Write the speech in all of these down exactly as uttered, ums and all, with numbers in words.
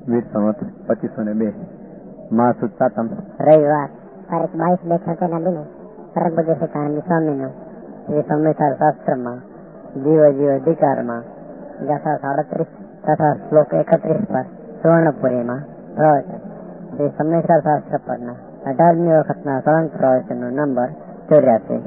વીસ સંવત પચીસો ને બે માસ સાતમ રવિવાર તારીખ બાવીસ બે છના દિને સરબગેશ સ્વામીનું શ્રી સંહિતા શાસ્ત્રમાં જીવ જીવ અધિકારમાં ગાથા સાડત્રીસ તથા શ્લોક એકત્રીસ પર સુવર્ણપુરીમાં પ્રવચન શ્રી સંહિતા શાસ્ત્ર પરના અઢારમી વખતના સળંગ પ્રવચનનો નંબર ચોર્યાસી.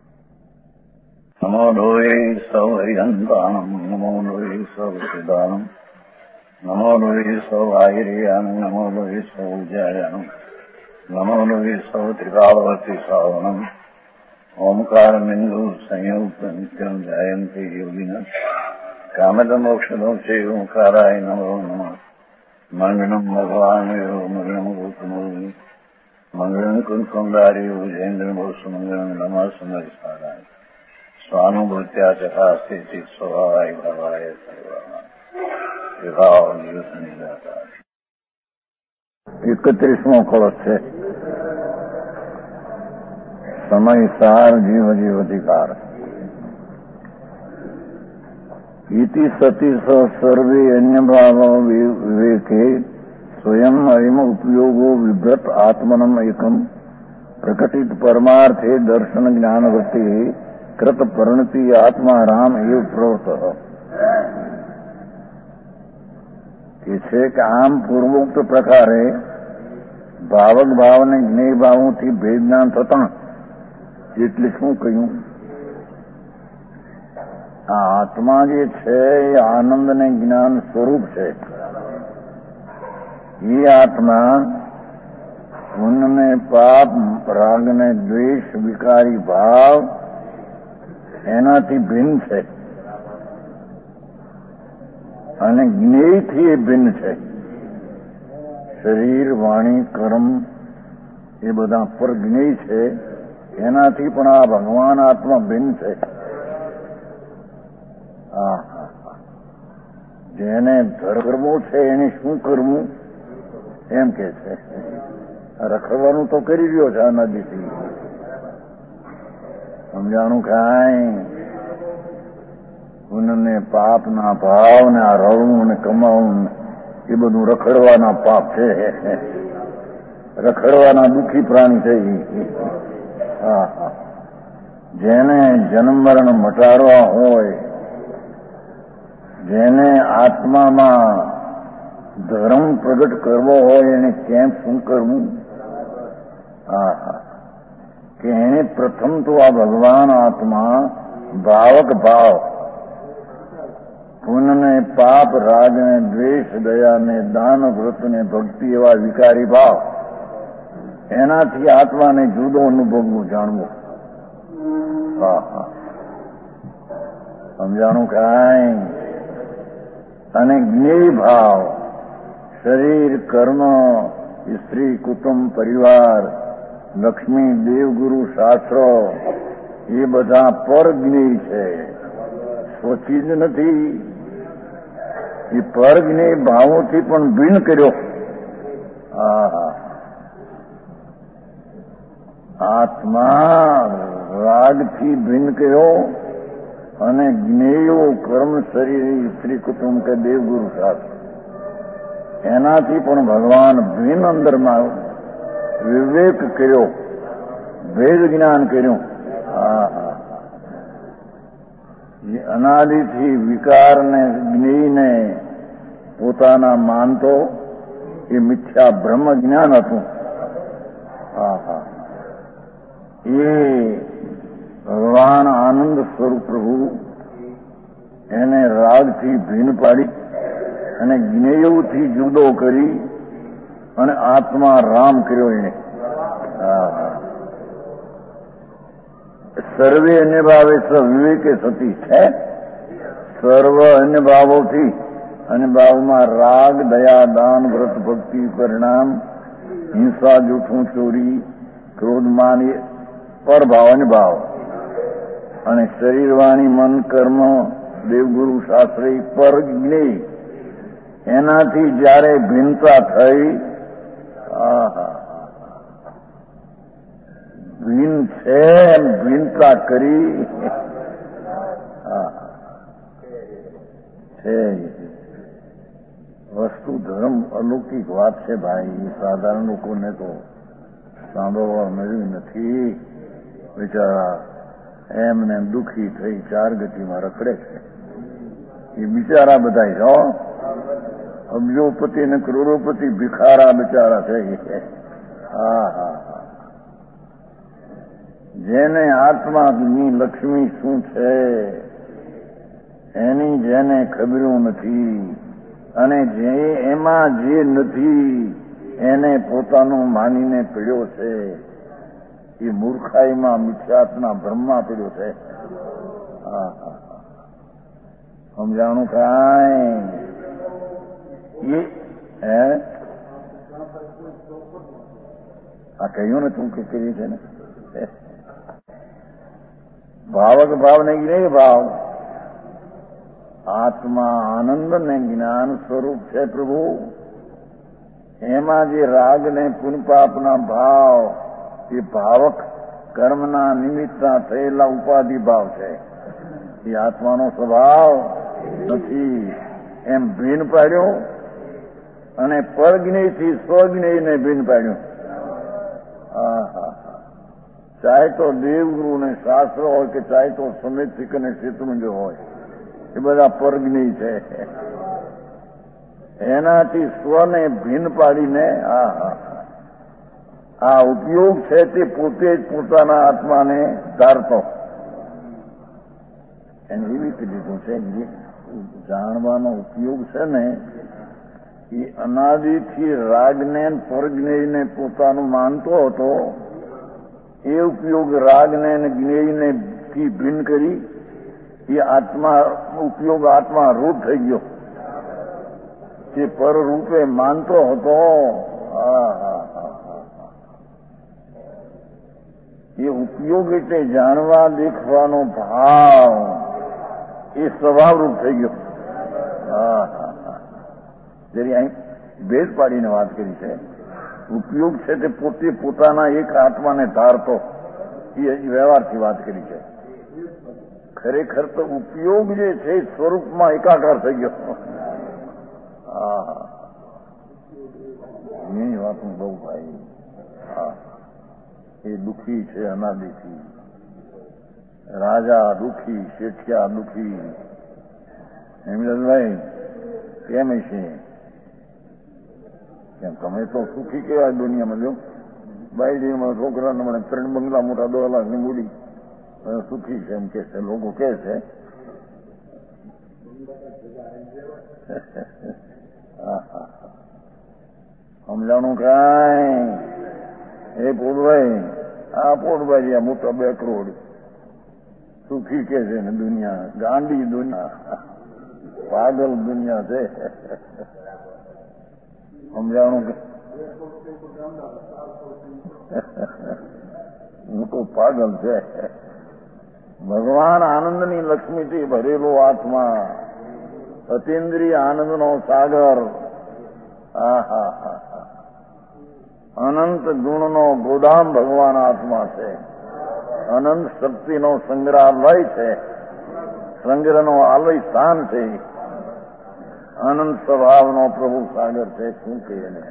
નમો લોહે સૌ હરિહંતાણમ નમો લોહે સૌ સિદ્ધાણમ નમો લોહે સૌ આહિર્યાણમ નમો લોહે સૌ ઉજાયાણમ નમો લોહે સૌ ત્રિકાળવર્તી સાવણમ ઓમકાર બિંદુ સંયુક્ત નિત્યમ જાયંતિ યોગિના કામદ મોક્ષદો છે ઓંકારાય નમો નમઃ. મંગળમ ભગવાન મંગળમ ગોતમોહિ મંગળમ કુંકુંડારી વિજેન્દ્ર બોસ મંગળમ નમઃ સમર્થારાય સ્વાનુભૂત્યા ચકાસ્તે ચિત સ્વભાવાય ભવાય સર્વમાં વિભાવ નિયુત નિરાકાર. એકત્રીસમો કળશ છે સમય સાર જીવ જીવ અધિકાર. ઇતિ સતી સર્વે અન્ય ભાવ વિવેકે સ્વયં અયમ ઉપયોગો વિભ્રત આત્મનમ એકમ પ્રકટિત પરમાર્થે દર્શન જ્ઞાન વૃત્તિ કૃત પરિણતિ આત્મા રામ એવ પ્રવૃત્ત. કે છે કે આમ પૂર્વોક્ત પ્રકારે ભાવક ભાવને જ્ઞેય ભાવોથી ભેદ જ્ઞાન થતા એટલે શું કહ્યું? આ આત્મા જે છે એ આનંદ ને જ્ઞાન સ્વરૂપ છે. એ આત્મા પુણ્ય ને પાપ રાગ ને દ્વેષ વિકારી ભાવ એનાથી ભિન્ન છે અને જ્ઞેયથી એ ભિન્ન છે. શરીર વાણી કર્મ એ બધા પર જ્ઞેય છે, એનાથી પણ આ ભગવાન આત્મા ભિન્ન છે. જેને ધર્મ છે એને શું કરવું એમ કે છે. રખડવાનું તો કરી રહ્યો છે આ નદીથી, સમજાણું કાંઈ પુણ્ય પાપ ના ભાવ ને આ રળવું ને કમાવું એ બધું રખડવાના પાપ છે, રખડવાના દુઃખી પ્રાણી છે. હા હા જેને જન્મ મરણ મટાડવા હોય, જેને આત્મામાં ધર્મ પ્રગટ કરવો હોય એને કેમ શું કરવું? હા હા કે એને પ્રથમ તો આ ભગવાન આત્મા ભાવક ભાવ પુણ્ય ને પાપ રાગ ને દ્વેષ દયા ને દાન વ્રત ને ભક્તિ એવા વિકારી ભાવ એનાથી આત્માને જુદો અનુભવવું જાણવું. હા હા સમજાણું કાંઈ? અને જ્ઞેય ભાવ શરીર કર્મ સ્ત્રી કુટુંબ પરિવાર લક્ષ્મી દેવગુરુ શાસ્ત્રો એ બધા પર જ્ઞેય છે, સ્વચી જ નથી. એ પર જ્ઞેય ભાવોથી પણ ભિન્ન કર્યો. હા આત્મા રાગથી ભિન્ન કર્યો અને જ્ઞેયો કર્મ શરીર સ્ત્રી કુટુંબ કે દેવગુરુ શાસ્ત્ર એનાથી પણ ભગવાન ભિન્ન અંદરમાં વિવેક કર્યો, ભેદ જ્ઞાન કર્યું. અનાદિથી વિકારને જ્ઞેયને પોતાના માનતો એ મિથ્યા બ્રહ્મ જ્ઞાન હતું. હા હા એ ભગવાન આનંદ સ્વરૂપ પ્રભુ એને રાગથી ભીન પાડી અને જ્ઞેયથી જુદો કરી અને આત્મા રામ કર્યો એને. સર્વે અન્ય ભાવે સ વિવેકે સતી છે. સર્વ અન્ય ભાવોથી અને ભાવમાં રાગ દયા દાન વ્રત ભક્તિ પરિણામ હિંસા જૂઠું ચોરી ક્રોધ માન પર ભાવ અન્ય ભાવ અને શરીર વાણી મન કર્મ દેવગુરુ શાસ્ત્રી પર જ્ઞેય એનાથી જયારે ભિન્નતા થઈ, ભિન્ન છે એમ ભિન્નતા કરી છે વસ્તુ ધર્મ અલૌકિક વાત છે ભાઈ. સાધારણ લોકોને તો સાંભળવા મળ્યું નથી. બિચારા એમને દુઃખી થઈ ચાર ગતિમાં રખડે છે. એ બિચારા બધા છો અબજોપતિ ને કરોડોપતિ ભિખારા બિચારા છે. હા હા હા. જેને આત્માની લક્ષ્મી શું છે એની જેને ખબર્યું નથી, અને જે એમાં જે નથી એને પોતાનું માનીને પીડ્યો છે, એ મૂર્ખાઈમાં મિથ્યાત્વના ભ્રમમાં પીડ્યો છે. હા હા સમજાણું કાંઈ એ હે આ કહ્યું ને તું કે કરી છે ને ભાવક ભાવ નહીં રે ભાવ. આત્મા આનંદ ને જ્ઞાન સ્વરૂપ છે પ્રભુ. એમાં જે રાગ ને પુનપાપના ભાવ એ ભાવક કર્મના નિમિત્તના થયેલા ઉપાધિ ભાવ છે. એ આત્માનો સ્વભાવ નથી. એમ ભીન પાડ્યો અને પરજ્ઞેયથી સ્વજ્ઞેયને ભીન પાડ્યું. હા હા ચાહે તો દેવગુરુ ને શાસ્ત્ર હોય કે ચાહે તો સમિતિક અને શેત્રુંજ હોય, એ બધા પરજ્ઞેય છે. એનાથી સ્વને ભીન પાડીને આ આ ઉપયોગ છે તે પોતે જ પોતાના આત્માને ધારતો. એને એવી રીતે લીધું છે જે જાણવાનો ઉપયોગ છે ને એ અનાદિથી રાગને પરજ્ઞેયને પોતાનું માનતો હતો. એ ઉપયોગ રાગને અને જ્ઞેયને થી ભિન્ન કરી એ આત્મા ઉપયોગ આત્મા રૂપ થઈ ગયો. જે પર રૂપે માનતો હતો એ ઉપયોગ એટલે જાણવા દેખવાનો ભાવ એ સ્વભાવરૂપ થઈ ગયો. હા હા જરી અહીં ભેદ પાડીને વાત કરી છે. ઉપયોગ છે તે પોતે પોતાના એક આત્માને ધારતો, એ વ્યવહારથી વાત કરી છે. ખરેખર તો ઉપયોગ જે છે સ્વરૂપમાં એકાકાર થઈ ગયો. હા એની વાત હું બહુ ભાઈ. હા એ દુઃખી છે અનાદિથી. રાજા દુઃખી, શેઠિયા દુઃખી. હેમલભાઈ કેમ છે? કેમ તમે તો સુખી કેવાય દુનિયામાં. જો બાઈડીમાં છોકરાને મને ત્રણ બંગલા મોટા દો લાખની મૂડી સુખી છે એમ કે છે લોકો કે છે. સમજાણું કાંઈ? એ પોટભાઈ આ પોટભાઈ આ મોટા બે કરોડ સુખી કે છે ને દુનિયા ગાંડી દુનિયા પાગલ દુનિયા છે. સમજાણું કે મોટો પાગલ છે. ભગવાન આનંદની લક્ષ્મીથી ભરેલો આત્મા, અતિન્દ્રિય આનંદનો સાગર. આહા અનંત ગુણનો ગોદામ ભગવાન આત્મા છે. અનંત શક્તિનો સંગ્રહાલય છે. સંગ્રહનો આલય સ્થાન છે. અનંત સ્વભાવનો પ્રભુ સાગર છે. શું કહીએ ને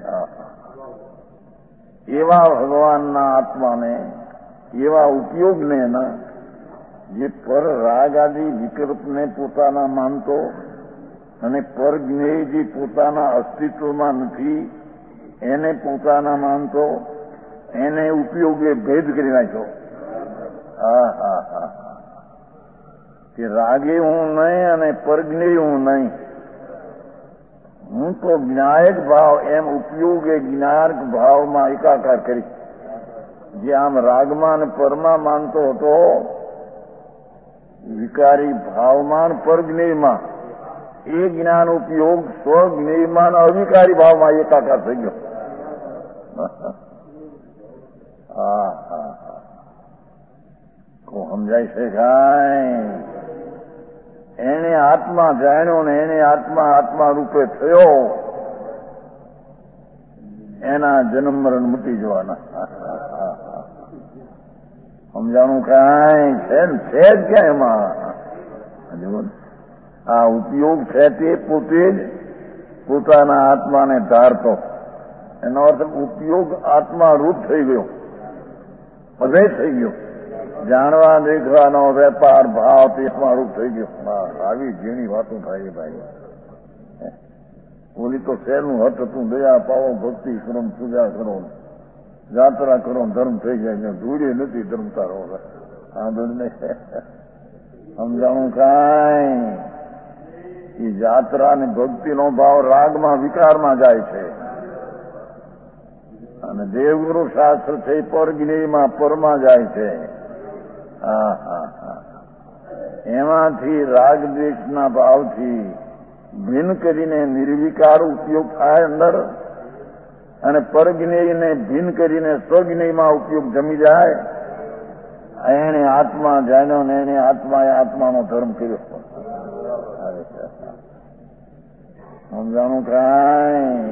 એવા ભગવાનના આત્માને, એવા ઉપયોગને ના જે પર રાગ આદિ વિકલ્પને પોતાના માનતો અને પર જ્ઞેય જે પોતાના અસ્તિત્વમાં નથી એને પોતાના માનતો, એને ઉપયોગે ભેદ કરી નાખ્યો. હા હા હા કે રાગે હું નહીં અને પરજ્ઞેય હું નહીં. હું તો જ્ઞાયક ભાવ એમ ઉપયોગે જ્ઞાયક ભાવમાં એકાકાર કરી. જે આમ રાગમાં અને પરમાં માનતો હતો, વિકારી ભાવમાં પરજ્ઞેયમાં, એ જ્ઞાન ઉપયોગ સ્વજ્ઞેયમાં અવિકારી ભાવમાં એકાકાર થઈ ગયો. હા હા હા સમજાય છે કાંઈ? એને આત્મા જાણ્યો ને એને આત્મા આત્મા રૂપે થયો, એના જન્મ મરણ મૂકી જવાના. સમજાણું કાંઈ? છે ને છે જ ક્યાં એમાં? આ ઉપયોગ છે તે પોતે જ પોતાના આત્માને ધારતો, એનો અર્થ ઉપયોગ આત્મા રૂપ થઈ ગયો, બધે થઈ ગયો. જાણવા દેખવાનો વેપાર ભાવ પેટમાં રૂપ થઈ ગયો. આવી ઝીણી વાતો થાય ભાઈ. ઓલી તો શહેરનું હટ હતું, દયા પાવો, ભક્તિ કરો, પૂજા કરો, યાત્રા કરો, ધર્મ થઈ જાય. ધૂળે નથી ધર્મ તારો. આ બધને સમજાણું કાંઈ. એ યાત્રા ને ભક્તિનો ભાવ રાગમાં વિકારમાં જાય છે. અને દેવગુરુ શાસ્ત્ર છે એ પરજ્ઞેયમાં પરમાં જાય છે. હા હા હા એમાંથી રાગ દ્વેષના ભાવથી ભિન્ન કરીને નિર્વિકાર ઉપયોગ થાય અંદર, અને પરજ્ઞેયને ભિન્ન કરીને સ્વજ્ઞેયમાં ઉપયોગ જમી જાય. એને આત્મા જાણ્યો ને એને આત્માએ આત્માનો ધર્મ કર્યો. સમજાણું કાંઈ.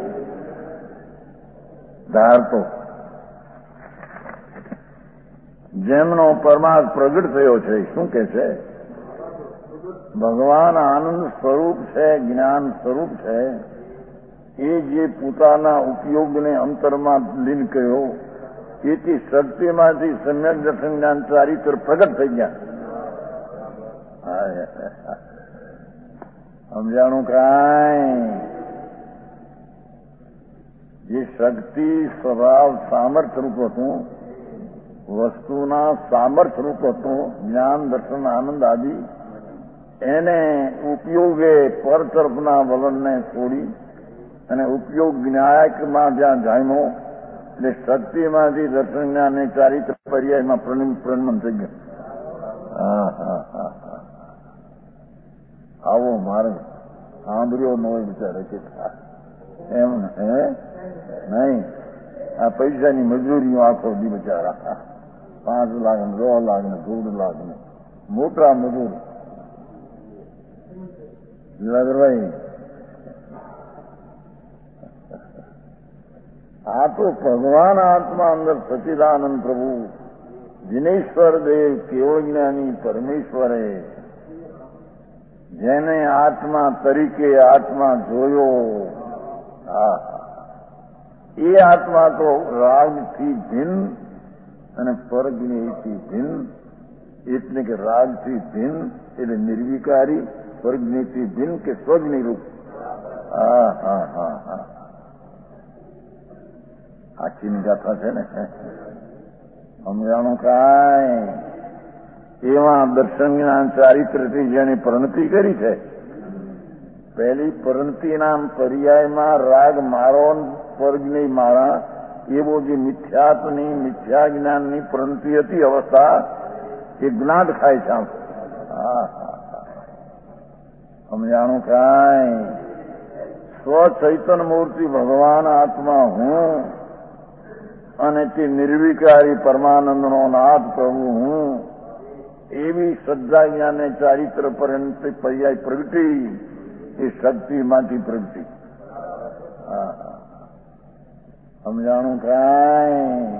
ધારતો જેમનો પરમાર્થ પ્રગટ થયો છે, શું કે છે? ભગવાન આનંદ સ્વરૂપ છે, જ્ઞાન સ્વરૂપ છે. એ જે પોતાના ઉપયોગને અંતરમાં લીન કર્યો, એથી શક્તિમાંથી સમ્યક દર્શન જ્ઞાન ચારિત્ર પ્રગટ થઈ ગયા. સમજાણું કાંઈ. જે શક્તિ સ્વભાવ સામર્થ્ય રૂપ હતું, વસ્તુના સામર્થ્ય રૂપ હતું, જ્ઞાન દર્શન આનંદ આદિ, એને ઉપયોગે પર તરફના વલણને છોડી અને ઉપયોગ જ્ઞાયકમાં જ્યાં જામ્યો, એટલે શક્તિમાંથી દર્શન જ્ઞાનને ચારિત્ર પર્યાયમાં પ્રણમન થઈ ગયો. હા હા હા હા આવો મારે સાંભળ્યો ન હોય બિચારે કે એમ હે નહીં. આ પૈસાની મજૂરીઓ આખો દી બિચારા પાંચ લાખ ને દો લાખ ને દોઢ લાખ ને મોટા મજૂર લગરભાઈ. આ તો ભગવાન આત્મા અંદર સચિદાનંદ પ્રભુ દિનેશ્વર દેવ કેવળ જ્ઞાની પરમેશ્વરે જેને આત્મા તરીકે આત્મા જોયો, હા એ આત્મા તો રાગથી ભિન્ન અને પરજ્ઞેયથી ભિન્ન, એટલે કે રાગથી ભિન્ન એટલે નિર્વિકારી, પરજ્ઞેયથી ભિન્ન કે સ્વજ્ઞ રૂપ. હા હા હા હા આખીની ગાથા છે ને. સમજાણું કાંઈ. એવા દર્શન જ્ઞાન ચારિત્રથી જેને પ્રણતિ કરી છે, પહેલી પ્રણતિના પર્યાયમાં રાગ મારો પરજ્ઞેય મારા, એવો જે મિથ્યાત્વની મિથ્યા જ્ઞાનની પ્રણતિ હતી અવસ્થા, એ જ્ઞાત થાય છે. હા સમજાણું કાંઈ. સ્વ ચૈતન્ય મૂર્તિ ભગવાન આત્મા હું, અને તે નિર્વિકારી પરમાનંદનો નાથ પ્રભુ હું, એવી શ્રદ્ધા જ્ઞાને ચારિત્ર પર્યાય પ્રગટી, એ શક્તિમાંથી પ્રગટી. સમજાણું કાંઈ.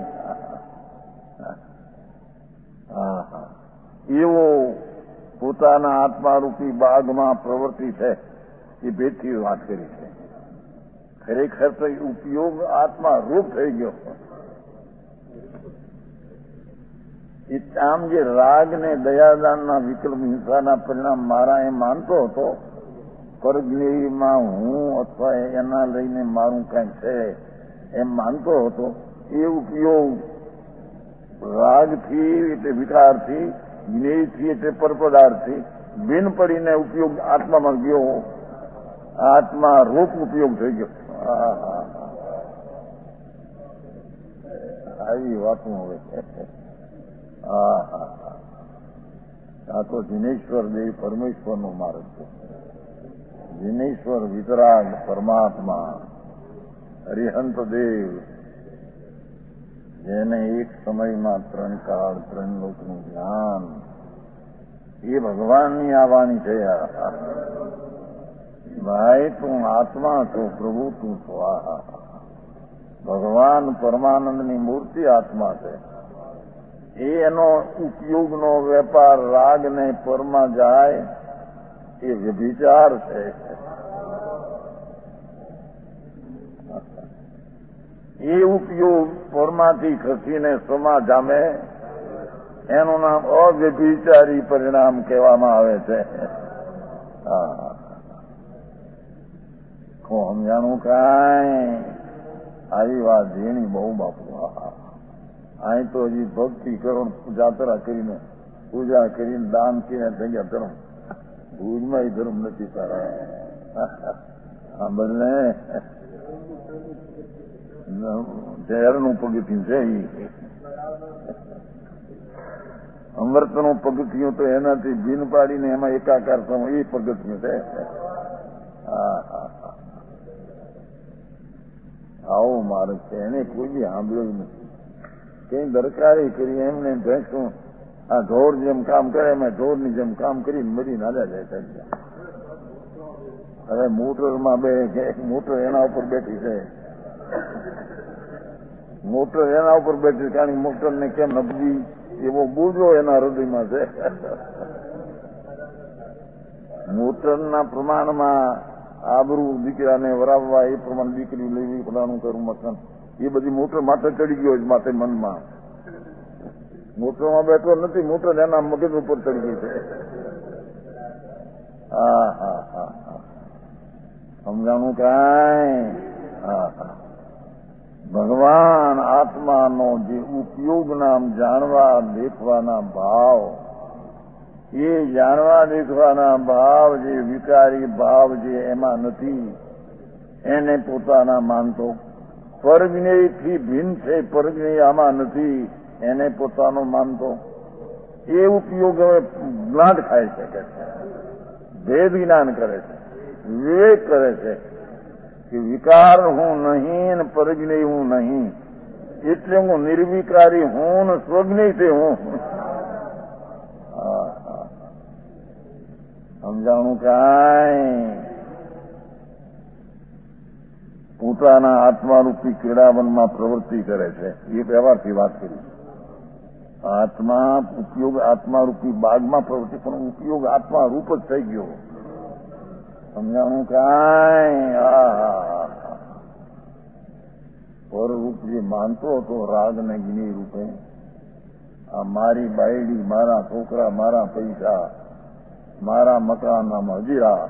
એવો પોતાના આત્મારૂપી બાગમાં પ્રવૃત્તિ છે, એ ભેદથી વાત કરી છે. ખરેખર તો ઉપયોગ આત્મા રૂપ થઈ ગયો. આમ જે રાગ ને દયાદાનના વિકલ્પ હિંસાના પરિણામ મારા એ માનતો હતો, પરજ્ઞેયમાં હું અથવા એના લઈને મારું કંઈક છે એમ માનતો હતો, એ ઉપયોગ રાગથી એટલે વિકારથી, જ્ઞેયથી એટલે પરપદાર્થથી બિન પડીને ઉપયોગ આત્મામાં ગયો, આત્મા રૂપ ઉપયોગ થઈ ગયો. આવી વાતો હવે. હા હા આ તો દિનેશ્વર દેવ પરમેશ્વરનો માર્ગ છે. દિનેશ્વર વિતરાગ પરમાત્મા હરિહંત દેવ, જેને એક સમયમાં ત્રણ કાળ ત્રણ લોકનું જ્ઞાન, એ ભગવાનની આવવાની છે. ભાઈ તું આત્મા છો, પ્રભુ તું છો. આ ભગવાન પરમાનંદની મૂર્તિ આત્મા છે. એનો ઉપયોગનો વેપાર રાગ ને પરમાં જાય, એ વ્યભિચાર છે. એ ઉપયોગ પરમાંથી ખસીને સમા જામે એનું નામ અવ્યભિચારી પરિણામ કહેવામાં આવે છે. હા, સમજાણું કાંઈ આવી વાત જેની બહુ બાપુ. અહીં તો હજી ભક્તિ કરો, જાત્રા કરીને પૂજા કરીને દાન કરીને થઈ ગયા ધર્મ. ભુજમાં એ ધર્મ નથી તારા. હા, બદલે ઝેરનું પગથિયું છે. અમૃતનું પગથિયું તો એનાથી ભીન પાડીને એમાં એકાકાર થવું એ પગથિયું છે. હા હા હા, આવો માર્ગ છે. એને કોઈ બી સાંભળ્યું નથી. કઈ દરકારે કરી એમને ભેંસું આ ઢોર જેમ કામ કરે એમાં ઢોરની જેમ કામ કરીને મરીને હાલ્યા જાય. હવે મોટરમાં બે મોટર એના ઉપર બેઠી છે. મોટર એના ઉપર બેઠી કારણ કે મોટરને કેમ નબળી એવો બોજો એના હૃદયમાં છે. મોટરના પ્રમાણમાં આબરૂ દીકરાને વરાવવા એ પ્રમાણે દીકરી લેવી, પોતાનું કરવું, મકાન એ બધી મોટર માથે ચડી ગયો માથે મનમાં. મોટરમાં બેઠો નથી, મોટર એના મગજ ઉપર ચડી ગઈ છે. હા હા હા હા, સમજાણું કાંઈ? હા હા, ભગવાન આત્માનો જે ઉપયોગ નામ જાણવા દેખવાના ભાવ, એ જાણવા દેખવાના ભાવ જે વિકારી ભાવ જે એમાં નથી એને પોતાના માનતો. પરજ્ઞેયથી ભિન્ન છે, પરજ્ઞેય આમાં નથી એને પોતાનો માનતો. એ ઉપયોગ હવે જ્ઞાન ખાઈ શકે છે, ભેદ જ્ઞાન કરે છે, વિવેક કરે છે કે વિકાર હું નહીં ને પરજ્ઞેય હું નહીં, એટલે હું નિર્વિકારી હું ને સ્વજ્ઞેયથી હું. સમજાણું કાંઈ? પોતાના આત્મારૂપી ક્રીડાવનમાં પ્રવૃત્તિ કરે છે. એ વ્યવહારથી વાત કરી. આત્મા ઉપયોગ આત્મારૂપી બાગમાં પ્રવૃત્તિ, પણ ઉપયોગ આત્મા રૂપ જ થઈ ગયો. સમજાણું કાંઈ? હા, પરરૂપ જે માનતો હતો રાગ ને જ્ઞેય રૂપે, આ મારી બાયડી, મારા છોકરા, મારા પૈસા, મારા મકાનના હજીરા,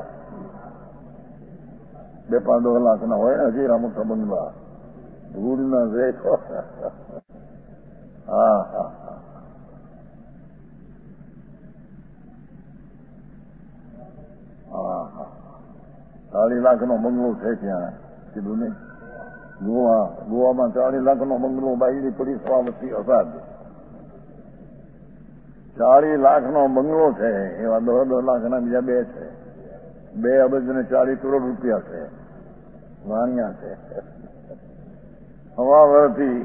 બે પાંચ દોઢ લાખ ના હોય ને હજીરા મોટા બંગલા, ધૂળ ના રેખો. હા હા હા હા, ચાલીસ લાખ નો બંગલો છે ત્યાં, કીધું ને. ગોવા ગોવામાં ચાલીસ લાખ નો બંગલો, બાયડી પડી સવાવતી અસાદ. ચાલીસ લાખ નો બંગલો છે, એવા દોઢ દોઢ લાખ ના બીજા બે છે. બે અબજ ને ચાલીસ કરોડ રૂપિયા છે, વાણિયા છે. હવા વરથી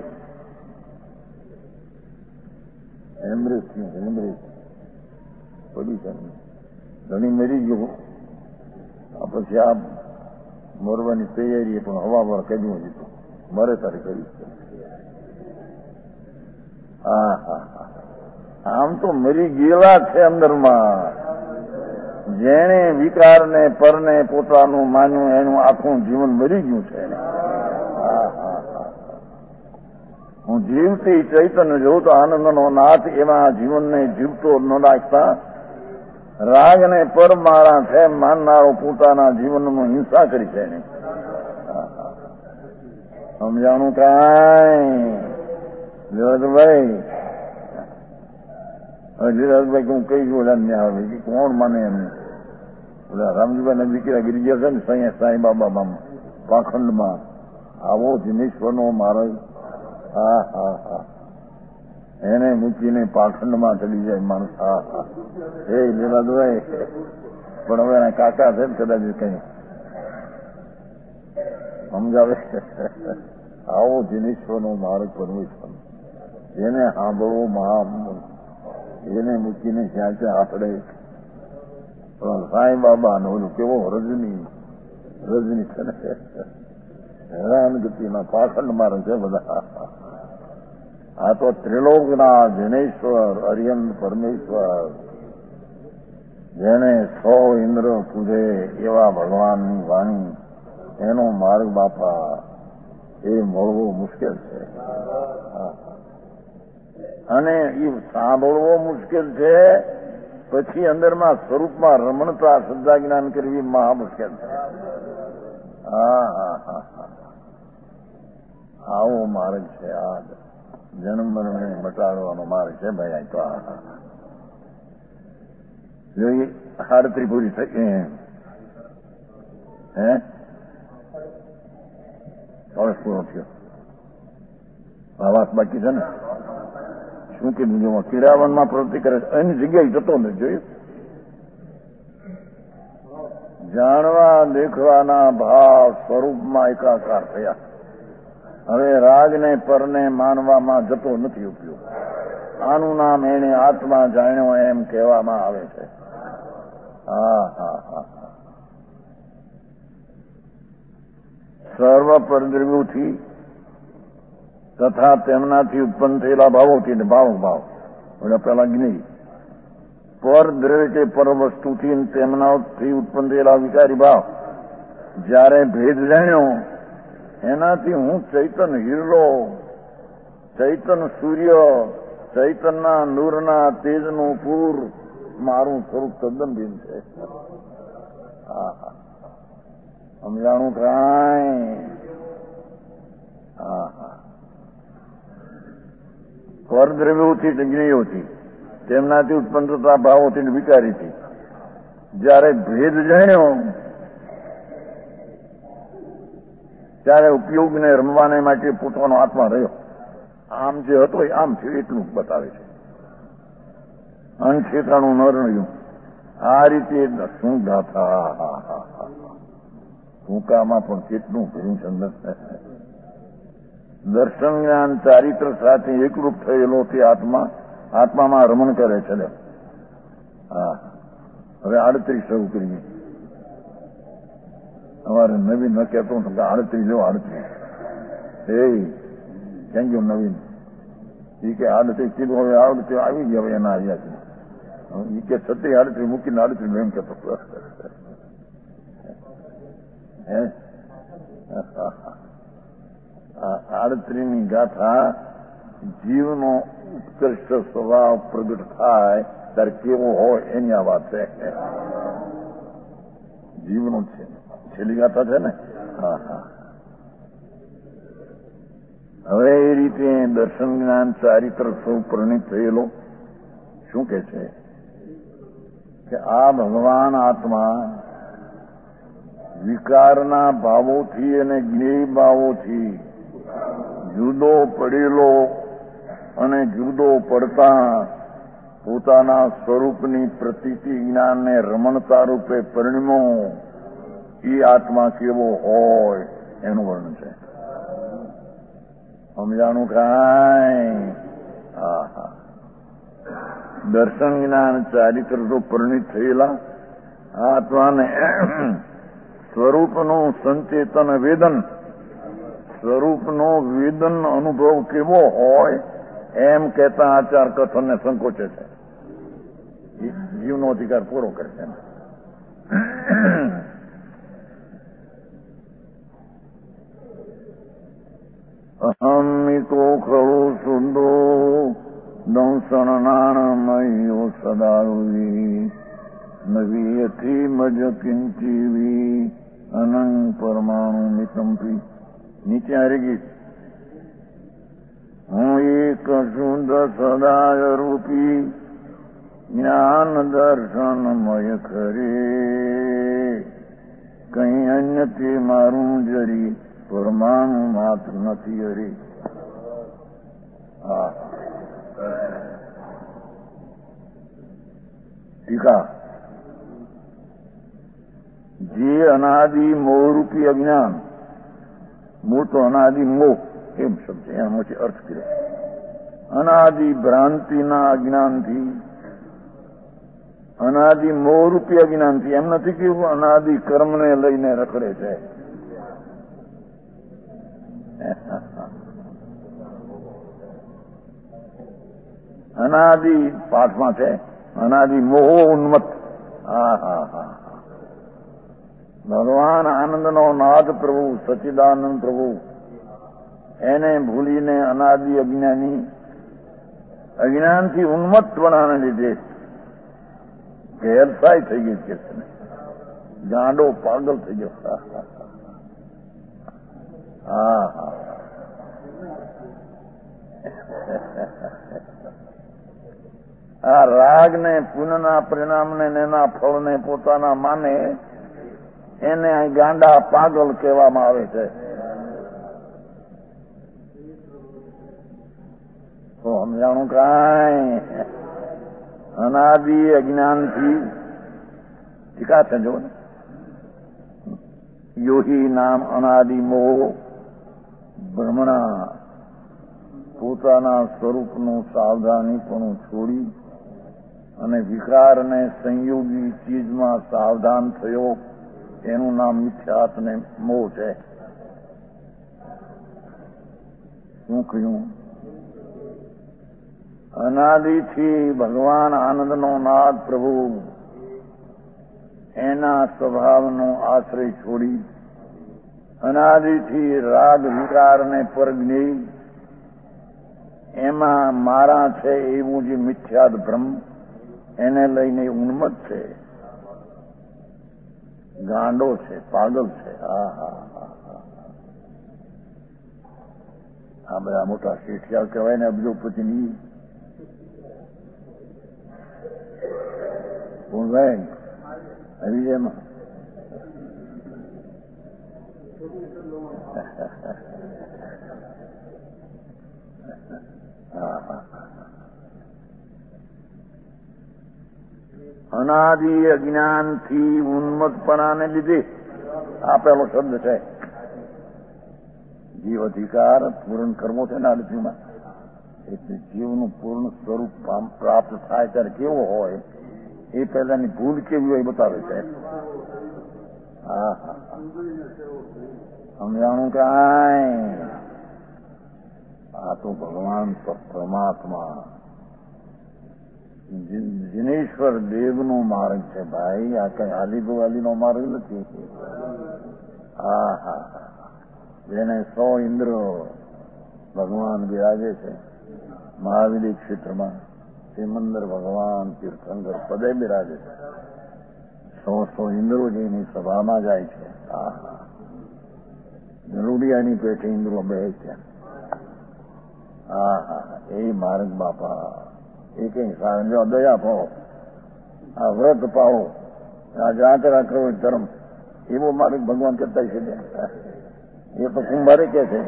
હેમરેજ થયું, હેમરેજ પડી છે, ધણી મરી ગયો. પછી આ મરવાની તૈયારી, પણ હવા પર કર્યું દીધું, મરે તારે કરી. હા હા હા, આમ તો મરી ગયેલા છે અંદરમાં. જેણે વિકારને પરને પોતાનું માન્યું એનું આખું જીવન મરી ગયું છે. હા હા હા, હું જીવતી ચૈતન્ય જોઉં તો આનંદનો નાથ એવા જીવનને જીવતો ન રાખતા રાગ ને પર મારા છે માનનારો પોતાના જીવનમાં હિંસા કરી છે. સમજાણું કાંઈ? લીલાધભાઈ લીલાધભાઈ હું કઈ ગયું આવે કોણ માને એમને? ઓલા રામજીભાઈ ને દીકરા ગીરી ગયા છે ને સાંઈ સાંઈ બાબા પાખંડમાં, આવો જીનેશ્વરનો મહારાજ. હા હા હા, એને મૂકીને પાખંડમાં ચડી જાય માણસ. હા હા, એ લીલાધભાઈ પણ હવે એના કાકા છે ને કદાચ કઈ સમજાવે. આવો જીનેશ્વરનો માર્ગ પરમેશ્વર, જેને સાંભળવો મહા, એને મૂકીને ક્યાં ક્યાં આપડે. પણ સાંઈ બાબા નો ઓલું કેવો રજની રજની છે ને, હેરાનગતિના પાખંડ મારે છે બધા. આ તો ત્રિલોકના જનેશ્વર અરિયંત પરમેશ્વર, જેને સો ઇન્દ્ર પૂજે એવા ભગવાનની વાણી, એનો માર્ગ બાપા. એ મળવું મુશ્કેલ છે. અને એ સાંભળવો મુશ્કેલ છે, પછી અંદરમાં સ્વરૂપમાં રમણતા શ્રદ્ધા જ્ઞાન કરવી મહા મુશ્કેલ છે. હા હા હા હા આવો માર્ગ છે. આ જન્મ મરણ મટાડવાનો માર્ગ છે ભાઈ. આ તો હા જોઈએ હાડત્રી પૂરી થઈ હે વર્ષ પૂરો થયો. આવાસ બાકી છે ને. શું કીધું જો કિરાવનમાં પ્રવૃત્તિ કરે એની જગ્યાએ જતો નથી. જોયું જાણવા દેખવાના ભાવ સ્વરૂપમાં એકાકાર થયા. હવે રાગને પરને માનવામાં જતો નથી ઉપયોગ. આનું નામ એને આત્મા જાણ્યો એમ કહેવામાં આવે છે. હા હા હા સર્વ પરદ્રવ્યોથી તથા તેમનાથી ઉત્પન્ન થયેલા ભાવોથી ભાવ ભાવ એટલે પેલા જ્ઞેય પરદ્રવ્ય કે પર વસ્તુથી તેમનાથી ઉત્પન્ન થયેલા વિકારી ભાવ જ્યારે ભેદ જાણ્યો એનાથી હું ચૈતન હિરલો, ચૈતન સૂર્ય, ચૈતનના નૂરના તેજનું પૂર મારું સ્વરૂપ તદ્દન ભિન્ન છે. હા હા સમજાણું કાંઈ. હા હા પરદ્રવ્યોથી જ્ઞેયોથી તેમનાથી ઉત્પન્ન થતા ભાવોથી વિકારીથી જ્યારે ભેદ જાણ્યો ત્યારે ઉપયોગને રમવાને માટે પોતાનો આત્મા રહ્યો. આમ જે હતો એ આમ છે એટલું બતાવે છે. અનક્ષેત્રાનું ન રહ્યું. આ રીતે શું ગાથા ટૂંકામાં પણ કેટલું ભર્યું સંદર. દર્શન જ્ઞાન ચારિત્ર સાથે એકરૂપ થયેલો તે આત્મા આત્મામાં રમણ કરે છે. હા હવે આડત્રીસ શરૂ કરીએ. અમારે નવીન ન કહેતો આડત્રીસ જો આડત્રીસ એ થેન્ક યુ નવીન. એ કે આડત્રીસ કીધું હવે આડત્રીસ આવી ગયા. હવે એના આવ્યા છે. એ કે છત્રીસ આડત્રીસ મૂકીને આડત્રીસ એમ કહેતો હે આડત્રીસની ગાથા જીવનો ઉત્કૃષ્ટ સ્વભાવ પ્રગટ થાય ત્યારે કેવો હોય એની આ વાત છે. જીવનો છે છેલ્લી ગાથા છે ને. હા હા હવે એ રીતે દર્શન જ્ઞાન ચારિત્ર સૌ પરિણિત થયેલો શું કે છે કે આ ભગવાન આત્મા વિકારના ભાવોથી અને જ્ઞેય ભાવોથી જુદો પડેલો અને જુદો પડતા પોતાના સ્વરૂપની પ્રતીતિ જ્ઞાનને રમણતા રૂપે પરિણમો એ આત્મા કેવો હોય એનું વર્ણન છે. સમજાણું કાંઈ. હા હા દર્શન જ્ઞાન ચારિત્ર તો પરિણિત થયેલા આત્માને સ્વરૂપનું સંચેતન વેદન સ્વરૂપનો વેદન અનુભવ કેવો હોય એમ કહેતા આચાર કથનને સંકોચે છે. જીવનો અધિકાર પૂરો કરે છે. અહમિકો ખરો શુદ્ધો દંસણ નાણમયો સદાવી નવીયથી મજ કિંચીવી અનંગ પરમાણુ મિતંપી. નીચે હારી ગીત હું એક શુદ્ધ સદાય રૂપી જ્ઞાન દર્શનમય ખરે કઈ અન્યથી મારું જરી પરમાણુ માત્ર નથી હરી. હા ટીકા જે અનાદિ મોહરૂપી અજ્ઞાન મૂળ તો અનાદિ મોહ એમ શબ્દ એમાંથી અર્થ કર્યો. અનાદિ ભ્રાંતિના અજ્ઞાનથી અનાદિ મોહરૂપી અજ્ઞાનથી એમ નથી કેવું અનાદિ કર્મને લઈને રખડે છે. અનાદિ પાઠમાં છે અનાદિ મોહો ઉન્મત્ત. હા હા હા ભગવાન આનંદનો નાદ પ્રભુ સચ્ચિદાનંદ પ્રભુ એને ભૂલીને અનાદિ અજ્ઞાની અજ્ઞાનથી ઉન્મત્તપણાને લીધે ગેરસાય થઈ ગઈ છે, ગાંડો પાગલ થઈ ગયો. હા હા આ રાગને પુનઃના પરિણામને એના ફળને પોતાના માને એને અહીં ગાંડા પાગલ કહેવામાં આવે છે. તો સમજાણું કાંઈ અનાદિ અજ્ઞાનથી ટીકા છે. જો યોહી નામ અનાદિ મોહ ભ્રમણા પોતાના સ્વરૂપનું સાવધાનીપણું છોડી અને વિકારને સંયોગી ચીજમાં સાવધાન થયો, એનું નામ મિથ્યાત્વ ને મોહ છે. શું કહ્યું? અનાદિથી ભગવાન આનંદનો નાદ પ્રભુ એના સ્વભાવનો આશ્રય છોડી અનાદિથી રાગ વિકારને પરજ્ઞેય એમાં મારા છે એવું જે મિથ્યાદ ભ્રમ એને લઈને ઉન્મત્ત છે, ગાંડો છે, પાગલ છે. હા હા હા આ બધા મોટા શેઠિયા કહેવાય ને, અબજોપતિની કોણ ભાઈ આવી એમાં અનાદિ અજ્ઞાનથી ઉન્મત્તપણાને લીધે આ પહેલો શબ્દ છે. જીવ અધિકાર પૂર્ણ કર્મો છે ને આદિમાં, એટલે જીવનું પૂર્ણ સ્વરૂપ પ્રાપ્ત થાય ત્યારે કેવો હોય એ પહેલાની ભૂલ કેવી હોય બતાવે છે. હા હા સમજાણું કાંઈ આ તો ભગવાન પરમાત્મા જિનેશ્વર દેવનો માર્ગ છે ભાઈ, આ કઈ હાલી ગોવાલીનો માર્ગ નથી. હા હા જેને સો ઇન્દ્રો ભગવાન બિરાજે છે મહાવીર ક્ષેત્રમાં, સિમંદર ભગવાન તીર્થંકર પદે બિરાજે છે, સો સો ઇન્દ્રો જેની સભામાં જાય છે. હા હા ગરુડિયાની પેઠે ઇન્દ્રો બે છે. હા હા એ માર્ગ બાપા એ કઈ સારું. જો દયા પાઓ, આ વ્રત પાઓ, આ જાતરા કરો ધર્મ, એવો માર્ગ ભગવાન કરતા છે. એ તો કુંભારે કે છે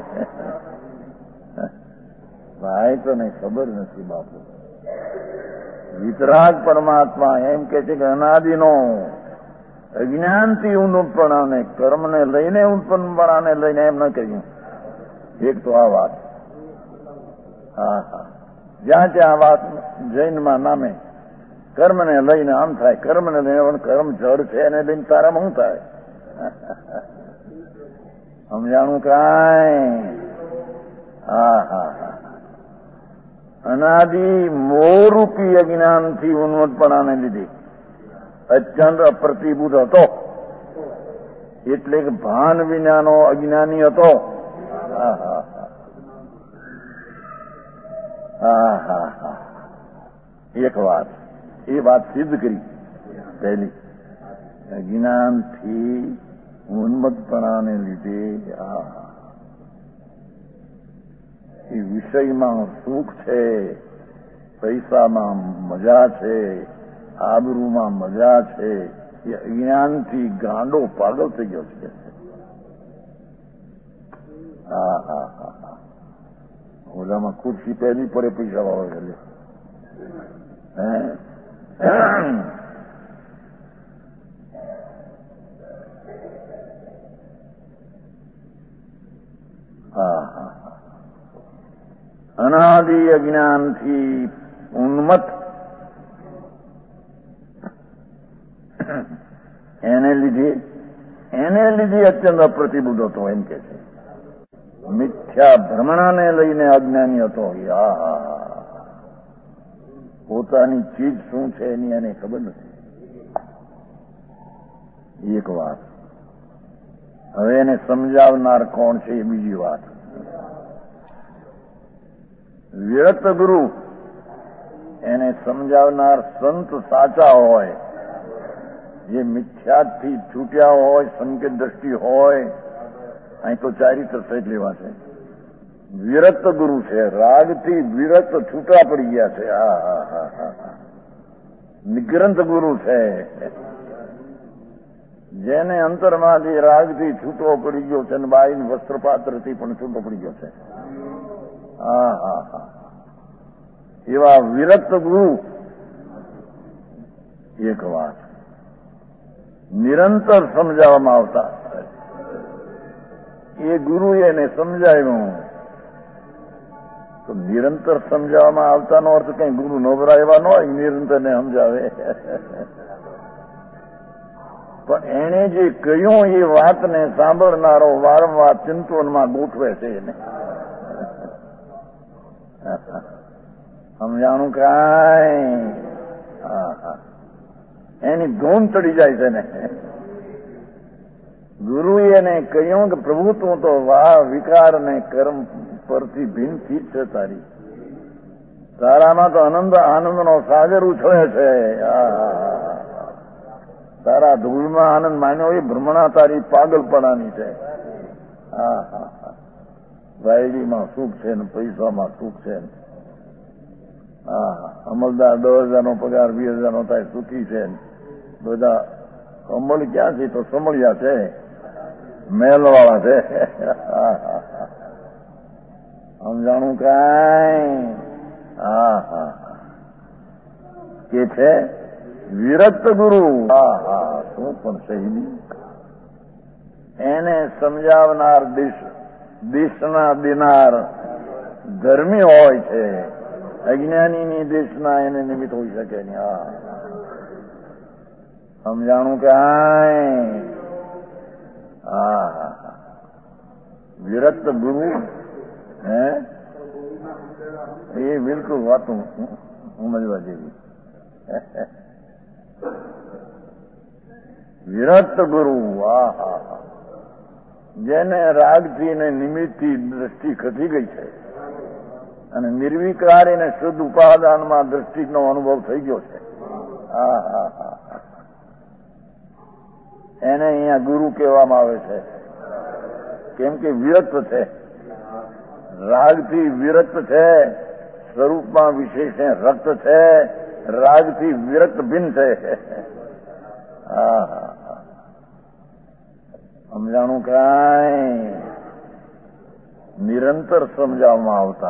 ભાઈ, તો નહીં ખબર નથી બાપુ. વિતરાગ પરમાત્મા એમ કે છે કે અનાદિનો અજ્ઞાનથી ઉન્નતપણાને કર્મને લઈને ઉત્પન્નપણાને લઈને એમ ન કહ્યું. એક તો આ વાત. હા હા જ્યાં ત્યાં વાત જૈનમાં નામે કર્મને લઈને આમ થાય, કર્મને લઈને પણ કર્મ જડ છે એને લઈને તારામાં શું થાય? સમજાણું કાંઈ? હા હા હા અનાદિ મોહરૂપી અજ્ઞાનથી ઉન્મત્તપણાને લીધે અત્યંત અપ્રતિબુદ્ધ હતો, એટલે કે ભાન વિનાનો અજ્ઞાની હતો. હા હા હા હા હા એક વાત એ વાત સિદ્ધ કરી પહેલી, અજ્ઞાનથી ઉન્મત્તપણાને લીધે આ એ વિષયમાં સુખ છે, પૈસામાં મજા છે, આબરૂમાં મજા છે, એ અજ્ઞાનથી ગાંડો પાગલ થઈ ગયો છે. હા હા હા હા ઓલામાં ખુરશી પહેલી પડે પૈસા વાળો લે. હા હા અનાદિ અજ્ઞાનથી ઉન્મત્ત એને લીધે એને લીધે અત્યંત અપ્રતિબુદ્ધ હતો એમ કે છે. મિથ્યા ભ્રમણાને લઈને અજ્ઞાની હતો. પોતાની ચીજ શું છે એની એને ખબર નથી. એક વાત. હવે એને સમજાવનાર કોણ છે એ બીજી વાત. વિરક્ત ગુરુ એને સમજાવનાર સંત સાચા હોય, જે મિથ્યાથી છૂટ્યા હોય, સંકેત દ્રષ્ટિ હોય. અહીં તો ચારિત્ર સહિત લેવા છે. વિરક્ત ગુરુ છે, રાગથી વિરક્ત છૂટા પડી ગયા છે. હા હા હા હા હા નિગ્રંથ ગુરુ છે, જેને અંતરમાંથી રાગથી છૂટો પડી ગયો છે અને બાઈ વસ્ત્રપાત્રથી પણ છૂટો પડી ગયો છે. હા હા હા એવા વિરક્ત ગુરુ એક વાત નિરંતર સમજાવવામાં આવતા. એ ગુરુ એને સમજાવ્યું તો નિરંતર સમજાવવામાં આવતાનો અર્થ કઈ ગુરુ નોબરા એવા ન હોય નિરંતર ને સમજાવે. પણ એને જે કહ્યું એ વાતને સાંભળનારો વારંવાર ચિંતનમાં ગોઠવે છે. એને સમજાણું કાંઈ એની ધૂમ ચડી જાય છે ને. ગુરુએ એને કહ્યું કે પ્રભુ તું તો વાહ વિકાર ને કર્મ પરથી ભિન્નથી જ છે તારી. તારામાં તો આનંદ આનંદનો સાગર ઉછળે છે. તારા ધૂળમાં આનંદ માન્યો એ ભ્રમણા તારી પાગલપણાની છે. હા હા હા વાયડીમાં સુખ છે ને પૈસામાં સુખ છે ને. હા અમલદાર દસ હજારનો પગાર વીસ હજારનો થાય સુખી છે. બધા અમલ ક્યાં છે તો સમળ્યા છે, મહેલવાળા છે. સમજાણું કાંઈ. હા હા કે છે વિરક્ત ગુરુ. હા હા શું પણ શહીદી એને સમજાવનાર દિશ દિશના દિનાર ધર્મી હોય છે. અજ્ઞાનીની દિશના એને નિમિત્ત હોઈ શકે નહીં. હા સમજાણું કાંઈ. હા વિરક્ત ગુરુ હે એ બિલકુલ વાતું સમજવા જેવી. વિરક્ત ગુરુ હા હા હા જેને રાગથી ને નિમિત્તથી દ્રષ્ટિ ખસી ગઈ છે અને નિર્વિકાર એને શુદ્ધ ઉપાદાનમાં દ્રષ્ટિનો અનુભવ થઈ ગયો છે. હા હા હા એને અહીંયા ગુરુ કહેવામાં આવે છે. કેમ કે વિરક્ત છે, રાગથી વિરક્ત છે, સ્વરૂપમાં વિશેષ રક્ત છે, રાગથી વિરક્ત ભિન્ન છે. હા હા હા સમજાણું કાંઈ. નિરંતર સમજાવવામાં આવતા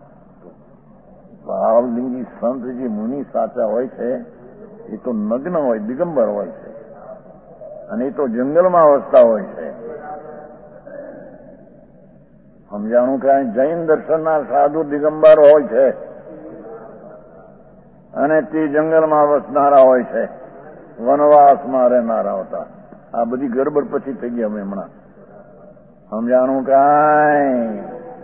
ભાવલિંગી સંત જે મુનિ સાચા હોય છે એ તો નગ્ન હોય, દિગંબર હોય છે અને એ તો જંગલમાં વસતા હોય છે. સમજાણું કાંઈ. જૈન દર્શનના સાધુ દિગંબર હોય છે અને તે જંગલમાં વસનારા હોય છે, વનવાસમાં રહેનારા હોતા. આ બધી ગડબડ પછી થઈ ગઈ અમે હમણાં. સમજાણું કાંઈ.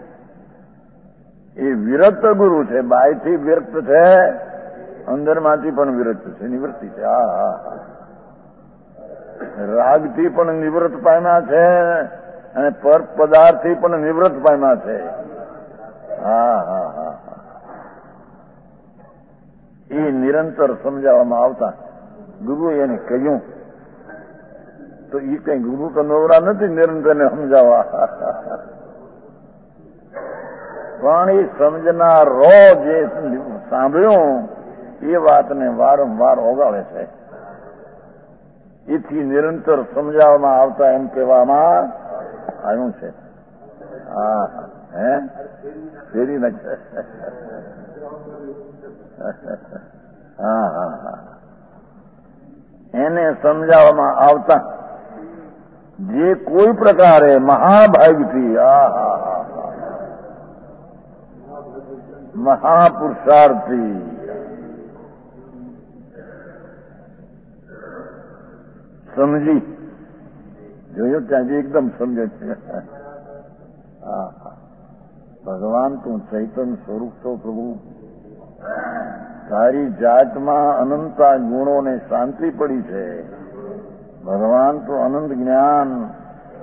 એ વિરક્ત ગુરુ છે, બાયથી વિરક્ત છે, અંદરમાંથી પણ વિરક્ત છે, નિવૃત્તિ છે. હા હા હા રાગથી પણ નિવૃત્ત પામ્યા છે અને પર પદાર્થથી પણ નિવૃત્ત પામ્યા છે. હા હા હા એ નિરંતર સમજાવવામાં આવતા. ગુરુએ એને કહ્યું તો એ કઈ ગુરુ તો નવરા નથી નિરંતરને સમજાવવા. પણ એ સમજનારો જે સાંભળ્યું એ વાતને વારંવાર ઓગાળે છે. એથી નિરંતર સમજાવવામાં આવતા એમ કહેવામાં આવ્યું છે. હા હે ફેરી નાખે. હા હા હા એને સમજાવવામાં આવતા જે કોઈ પ્રકારે મહાભાગથી હા હા હા મહાપુરુષાર્થી સમજી જોયું ત્યાંથી એકદમ સમજે છે. હા હા ભગવાન તું ચૈતન્ય સ્વરૂપ છો પ્રભુ. તારી જાતમાં અનંતા ગુણોને શાંતિ પડી છે. ભગવાન તો અનંત જ્ઞાન,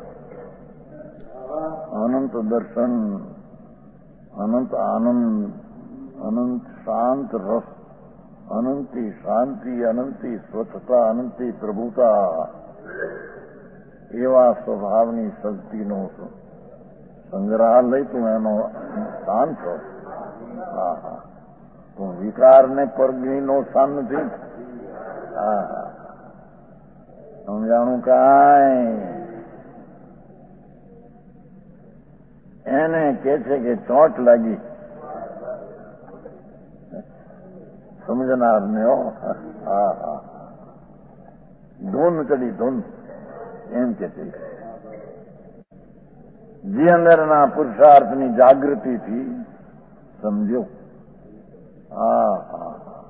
અનંત દર્શન, અનંત આનંદ અનંત શાંત રસ, અનંતી શાંતિ, અનંતી સ્વચ્છતા, અનંતી પ્રભુતા, એવા સ્વભાવની શક્તિનો સંગ્રહાલય તું એનો સ્થાન છો. હા હા તું વિકારને પરગીનો સ્થાન નથી. હા હા સમજાણું કાંઈ એને કે છે કે ચોટ લાગી સમજનાર ને. હા હા ધૂન ચડી ધૂન એમ કે છે. જે અંદરના પુરુષાર્થની જાગૃતિથી સમજો. હા હા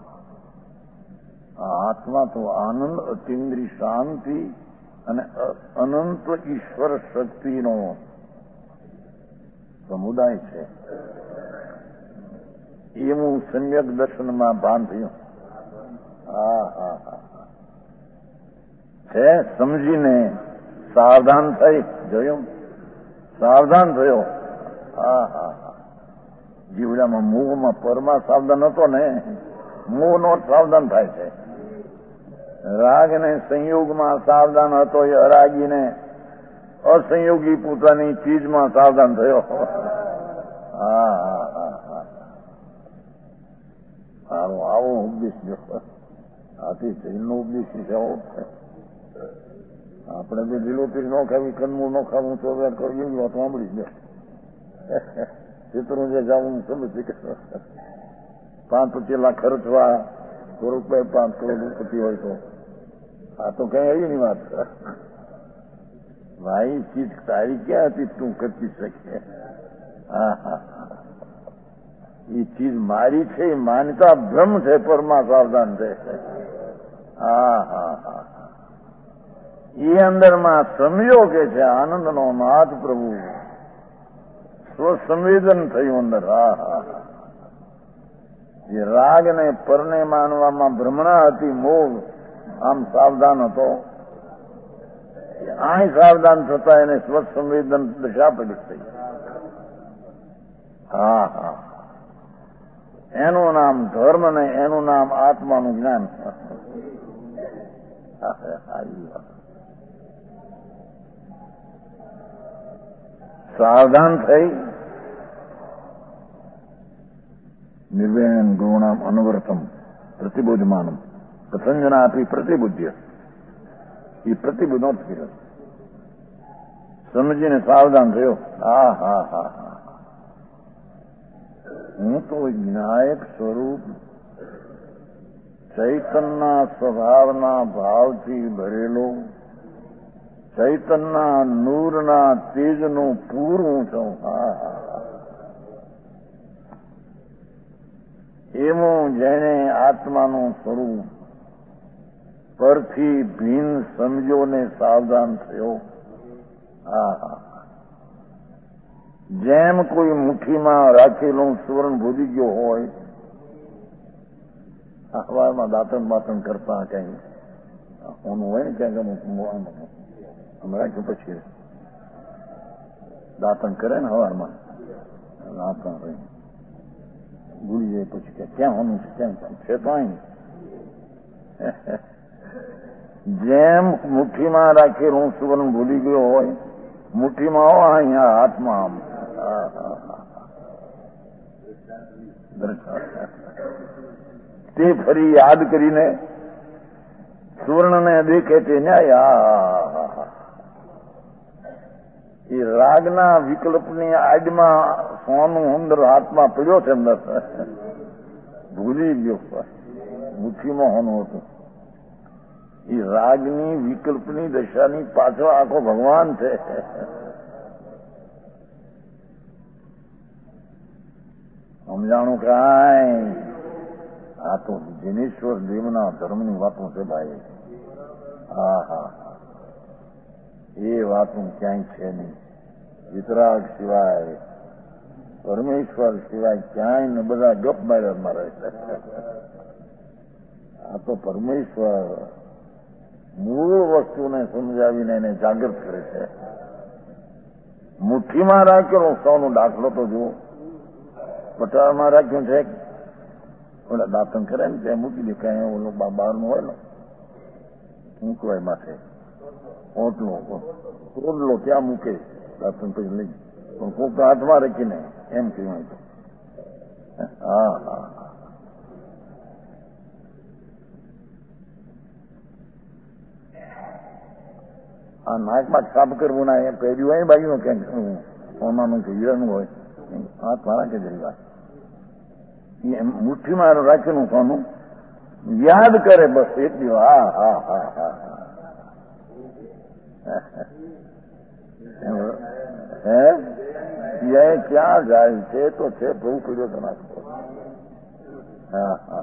આત્મા તો આનંદ, અતિન્દ્રિય શાંતિ અને અનંત ઈશ્વર શક્તિનો સમુદાય છે. એવું સમ્યક દર્શનમાં ભાન થયું. હા હા હા છે. સમજીને સાવધાન થઈ જોયું, સાવધાન થયો. હા હા હા જીવડામાં મોહમાં પરમાં સાવધાન હતો ને, મોહ નો સાવધાન થાય છે. રાગને સંયોગમાં સાવધાન હતો એ અરાગીને અસંયોગી પોતાની ચીજમાં સાવધાન થયો. હા હા હા હા સારો આવો ઉપદેશ જો આથી જૈનનો ઉપદેશ છે. આપણે જે લીલોતરી ન ખાવી, કંદમૂળ ન ખાવું, તો હવે કરીએ વાત સાંભળી જ ચિત્રો જે જવું સમજ કે પાંચ પચીસ ખર્ચવા સો રૂપિયા પાંચ કરોડપતિ હોય તો આ તો કઈ આવી ની વાત. ભાઈ ચીજ તારી ક્યાં હતી તું કરતી શકે? હા હા એ ચીજ મારી છે, એ માનતા ભ્રમ છે, પરમાં સાવધાન છે. હા હા હા એ અંદરમાં સમજો કે છે આનંદનો નાથ પ્રભુ સ્વસંવેદન થયું અંદર. હા હા જે રાગ ને પરને માનવામાં ભ્રમણા હતી, મોહ આમ સાવધાન હતો, અહીં સાવધાન થતા એને સ્વસંવેદન દશા પ્રગટ થઈ. હા હા એનું નામ ધર્મ ને એનું નામ આત્માનું જ્ઞાન. સાવધાન થઈ નિર્વેણ ગુણામ અનવર્તમ પ્રતિબુદ્ધમાનમ કથંજના આપી પ્રતિબુદ્ધ એ પ્રતિબુદ્ધનો જ કર્યો. સમજીને સાવધાન થયો. હા હા હા હા હું તો વિનાયક સ્વરૂપ ચૈતનના સ્વભાવના ભાવથી ભરેલો, ચૈતનના નૂરના તેજનું પૂરું છું. હા હા એવું જેને આત્માનું સ્વરૂપ પરથી ભીન સમજો ને સાવધાન થયો. હા હા જેમ કોઈ મુઠ્ઠીમાં રાખેલું સુવર્ણ ભૂલી ગયો હોય, અખબારમાં દાંતણ બાતણ કરતા કઈ ઓનું હોય ને ક્યાંક આમ રાખ્યું પછી દાંતણ કરે ને હવારમાં દાંતણ રહી ભૂલી જાય પછી કે ક્યાં હોનું છે, ક્યાં છે તો અહીં. જેમ મુઠ્ઠીમાં રાખેલું સુવર્ણ ભૂલી ગયો હોય, મુઠ્ઠીમાં હો અહીંયા હાથમાં આમ તે ફરી યાદ કરીને સુવર્ણને દેખે તે ન્યાય. એ રાગના વિકલ્પની આડમાં સોનું અંદર હાથમાં પડ્યો છે, અંદર ભૂલી ગયો, મુઠ્ઠીમાં હોનું હતું. એ રાગની વિકલ્પની દશાની પાછળ આખો ભગવાન છે. સમજાણું કાંઈ? આ તો જિનેશ્વર દેવના ધર્મની વાતો છે ભાઈ. હા હા એ વાતો ક્યાંય છે નહીં. વિતરાગ સિવાય, પરમેશ્વર સિવાય ક્યાંય ને બધા ગપ માર્યા મારે. આ તો પરમેશ્વર મૂળ વસ્તુને સમજાવીને એને જાગૃત કરે છે. મુઠ્ઠીમાં રાખેલો સૌનો દાખલો તો જુઓ, પટાળમાં રાખ્યું છે, ઓલા દાંતણ કરે ને ત્યાં મૂકી દે, ક્યાંય ઓલો બહારનું હોય ને મૂકવાય માથે ઓટલો ઓટલો ત્યાં મૂકે દાંતણ પછી લઈ, પણ કોક હાથમાં રાખીને એમ કહેવાય તો. હા હા આ નાકમાં સાફ કરવું ના એમ પહેર્યું હોય બાજુનું ક્યાંક સોનાનું કે હીરાનું હોય, હાથ મારા કે જરી વાત મુઠ્ઠીમાં રાખેલું સોનું યાદ કરે બસ એટલી. હા હા હા હા હે ક્યાં જાય છે તો છે બહુ કર્યો તો નાખો. હા હા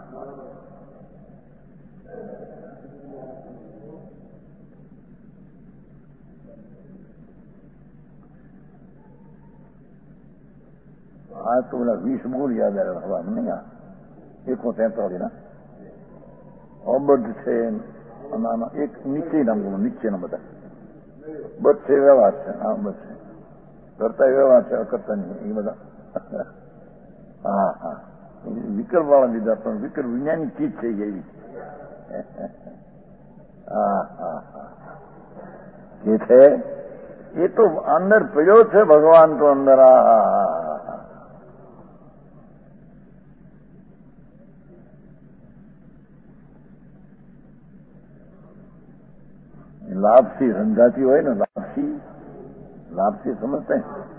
આ તો પેલા વીસ બોલ યાદ આવે હવા નહીં. આ એકસો તેતાલીસ ના અબધ છે, એક નીચેના નીચેના બધા બધ છે, વ્યવહાર છે. હા બધ છે, કરતા વ્યવહાર છે, અકર્તા નહીં એ બધા. હા હા વિકલ્પ વાળા લીધા, પણ વિકલ્પ વિજ્ઞાની ચીજ છે એવી. હા હા હા એ છે એ તો અંદર પડ્યો છે ભગવાન તો અંદર. આ હા હા લાપસી રંધાતી હોય ને, લાપસી લાપસી સમજતા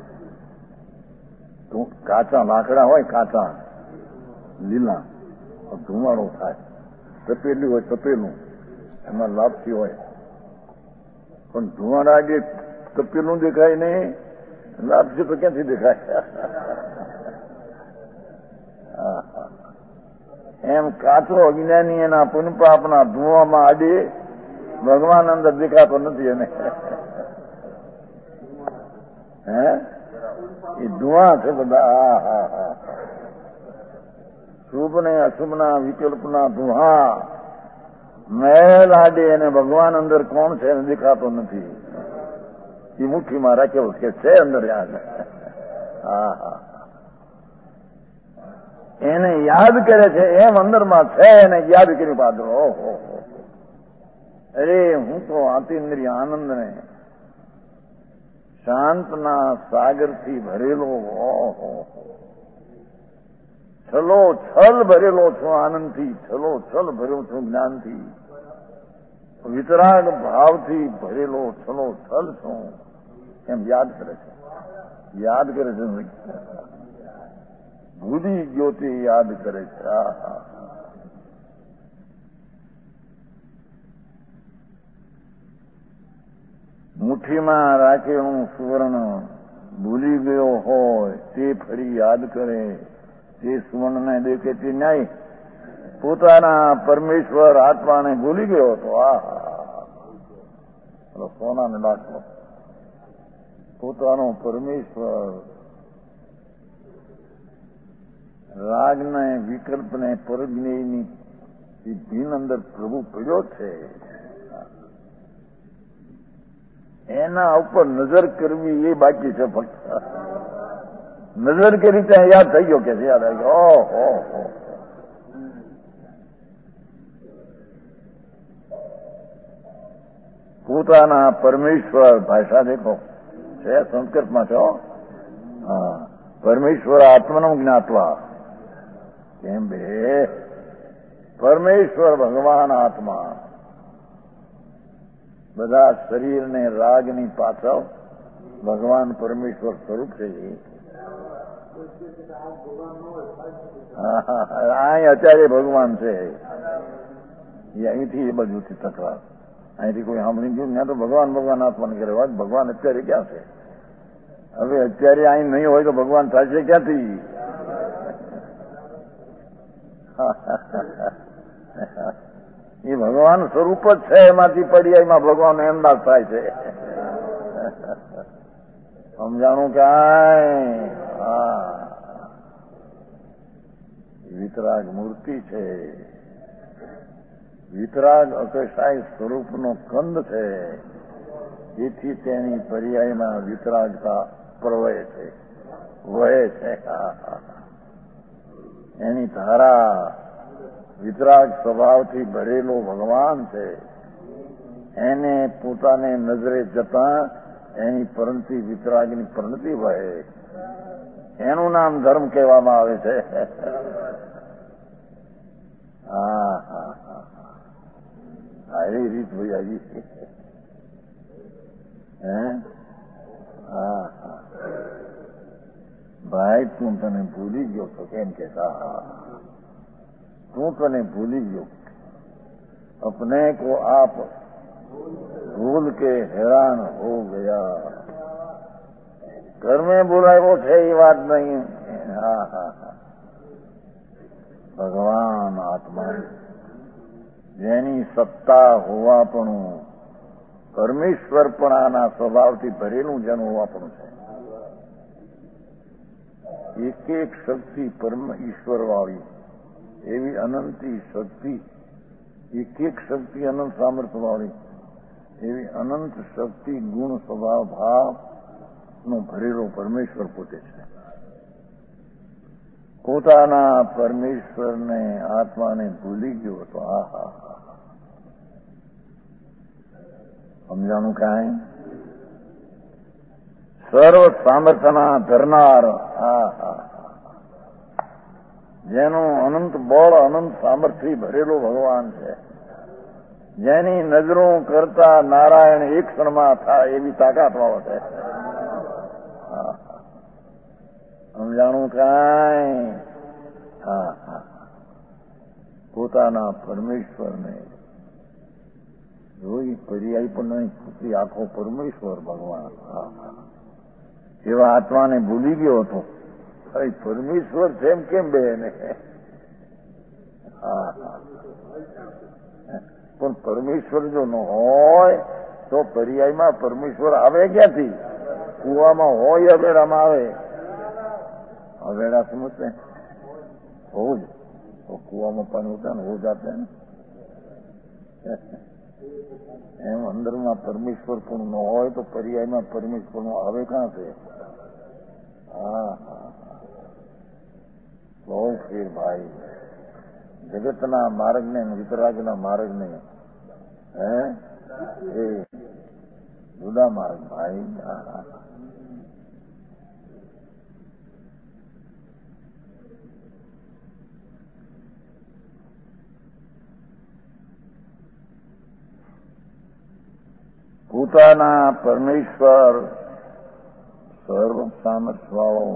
તો કાચા લાકડા હોય, કાચા લીલા ધુમાડો થાય, તપેલું હોય તપેલું એમાં લાપસી હોય, પણ ધુમાડા જે તપેલું દેખાય નહીં, લાપસી તો ક્યાંથી દેખાય. એમ કાચો અજ્ઞાની એના પુનપાપના ધુવામાં આડે ભગવાન અંદર દેખાતો નથી એને. હે એ ધુઆ છે બધા. હા હા હા શુભ ને અશુભના વિકલ્પના ધુઆ મેલ આડે એને ભગવાન અંદર કોણ છે એને દેખાતો નથી. એ મુઠ્ઠીમાં રાખ્યો કે છે અંદર યાદ. હા હા એને યાદ કરે છે એમ અંદરમાં છે, એને યાદ કરી પાછો. ઓહો અરે હું તો આતિન્દ્રિય આનંદને શાંતના સાગરથી ભરેલો, ઓહો છલો છલ ભરેલો છું આનંદથી, છલો છલ ભરેલો છું જ્ઞાનથી, વિતરાગ ભાવથી ભરેલો છલો છલ છું એમ યાદ કરે છે. યાદ કરે છે, ભૂલી ગયો તે યાદ કરે છે. હા હા મુઠ્ઠીમાં રાખે હું સુવર્ણ, ભૂલી ગયો હોય તે ફરી યાદ કરે, તે સુવર્ણને દેખે તે ન્યાય પોતાના પરમેશ્વર આત્માને ભૂલી ગયો હતો. આ સોનાને દાખલો પોતાનો પરમેશ્વર રાગને વિકલ્પને પરજ્ઞેયની ભીન અંદર પ્રભુ પડ્યો છે, એના ઉપર નજર કરવી એ બાકી છે. ફક્ત નજર કરી ત્યાં યાદ થઈ ગયો કે યાદ આવી ગયો. ઓહો પોતાના પરમેશ્વર ભાષા દેખો છે સંસ્કૃતમાં છે. હા પરમેશ્વર આત્મનું જ્ઞાતવા કેમ બે પરમેશ્વર ભગવાન આત્મા બધા શરીરને રાગની પાછળ ભગવાન પરમેશ્વર સ્વરૂપ છે. અહીં અત્યારે ભગવાન છે એ અહીંથી એ બાજુથી તકરાર, અહીંથી કોઈ સાંભળી ગયું ત્યાં તો ભગવાન ભગવાન આત્માને કરે વાત. ભગવાન અત્યારે ક્યાં છે? હવે અત્યારે અહીં નહીં હોય તો ભગવાન થશે ક્યાંથી? એ ભગવાન સ્વરૂપ જ છે, એમાંથી પર્યાયમાં ભગવાન એમના થાય છે. સમજાણું ક્યાંય? હા વિતરાગ મૂર્તિ છે, વિતરાગ અકશાય સ્વરૂપનો કંદ છે, જેથી તેની પર્યાયમાં વિતરાગતા પ્રવહે છે, વહે છે. એની ધારા વિતરાગ સ્વભાવથી ભરેલો ભગવાન છે, એને પોતાને નજરે જતા એની પરણતી વિતરાગની પરણતિ વહે, એનું નામ ધર્મ કહેવામાં આવે છે. હા હા હા હા એવી રીત ભાઈ આવી હે. હા હા ભાઈ તું તને ભૂલી ગયો તો કેમ કેતા, તું તને ભૂલી ગયો, अपने को आप भूल के हैरान हो गया. घर में बुलायो છે એ વાત નહીં. હા હા હા ભગવાન આત્મા જેની સત્તા હોવાપણું, પરમેશ્વરપણાના સ્વભાવથી ભરેલું જેનું હોવાપણું છે. એક એક શક્તિ પરમ ઈશ્વર વાળી, એવી અનંતી શક્તિ, એક એક શક્તિ અનંત સામર્થ્ય વાળી, એવી અનંત શક્તિ ગુણ સ્વભાવ ભાવ નો ભરેલો પરમેશ્વર પોતે છે. પોતાના પરમેશ્વરને આત્માને ભૂલી ગયો હતો. આ હા હા સમજાણું કાંઈ? સર્વ સામર્થ્યના ધરનાર, હા હા જેનું અનંત બળ અનંત સામર્થ્ય ભરેલો ભગવાન છે, જેની નજરો કરતા નારાયણ એક ક્ષણમાં થાય એવી તાકાત વાળો છે. સમજાણું કાંઈ? હા હા પોતાના પરમેશ્વરને જોઈ પર્યાય પણ નહીં, પૂછી આખો પરમેશ્વર ભગવાન. હા હા એવા આત્માને ભૂલી ગયો હતો. અરે પરમેશ્વર છે એમ કેમ બે એને? હા હા પણ પરમેશ્વર જો ન હોય તો પર્યાયમાં પરમેશ્વર આવે ક્યાંથી? કુવામાં હોય અવેડામાં આવે. અવેડા સમજते હોવું જ તો કુવામાં પાણી હોતા ને હો જાતે ને એમ અંદરમાં પરમેશ્વર પણ ન હોય તો પર્યાયમાં પરમેશ્વર નું આવે ક્યાં છે? હા હા બહુ ફેર ભાઈ જગતના માર્ગને વિતરાગના માર્ગને હે એ જુદા માર્ગ ભાઈ. હા હા પોતાના પરમેશ્વર સર્વ સામર્થ્ય વાળો,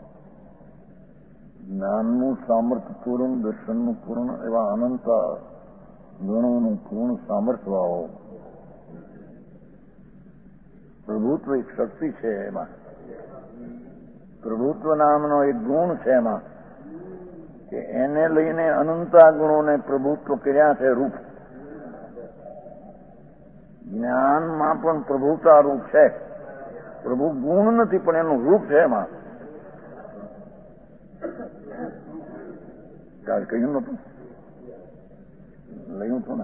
જ્ઞાનનું સામર્થ્ય પૂર્ણ, દર્શનનું પૂર્ણ, એવા અનંત ગુણોનું પૂર્ણ સામર્થ્ય વાળો પ્રભુત્વ એક શક્તિ છે. એમાં પ્રભુત્વ નામનો એક ગુણ છે એમાં કે એને લઈને અનંતા ગુણોને પ્રભુત્વ કર્યા છે. રૂપ જ્ઞાનમાં પણ પ્રભુતા રૂપ છે. પ્રભુ ગુણ નથી પણ એનું રૂપ છે. એમાં કાલ કહ્યું નતું, લયું હતું ને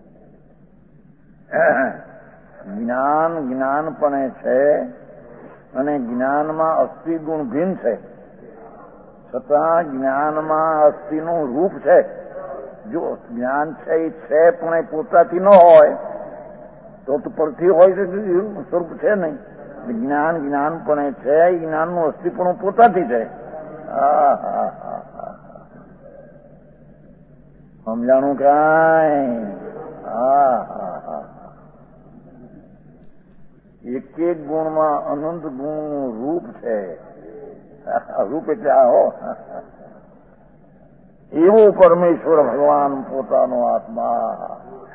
જ્ઞાન જ્ઞાનપણે છે અને જ્ઞાનમાં અસ્થિ ગુણ ભિન્ન છે, છતાં જ્ઞાનમાં અસ્થિનું રૂપ છે. જો જ્ઞાન છે એ છે પણ એ પોતાથી ન હોય તો તો પરથી હોય છે, સ્વરૂપ છે નહીં. જ્ઞાન જ્ઞાનપણે છે, એ જ્ઞાનનું અસ્થિપણું પોતાથી છે. હા હા હા હા સમજાણું કાંઈ? હા હા હા એક એક ગુણમાં અનંત ગુણનું રૂપ છે. રૂપ એટલે આ હો એવો પરમેશ્વર ભગવાન પોતાનો આત્મા,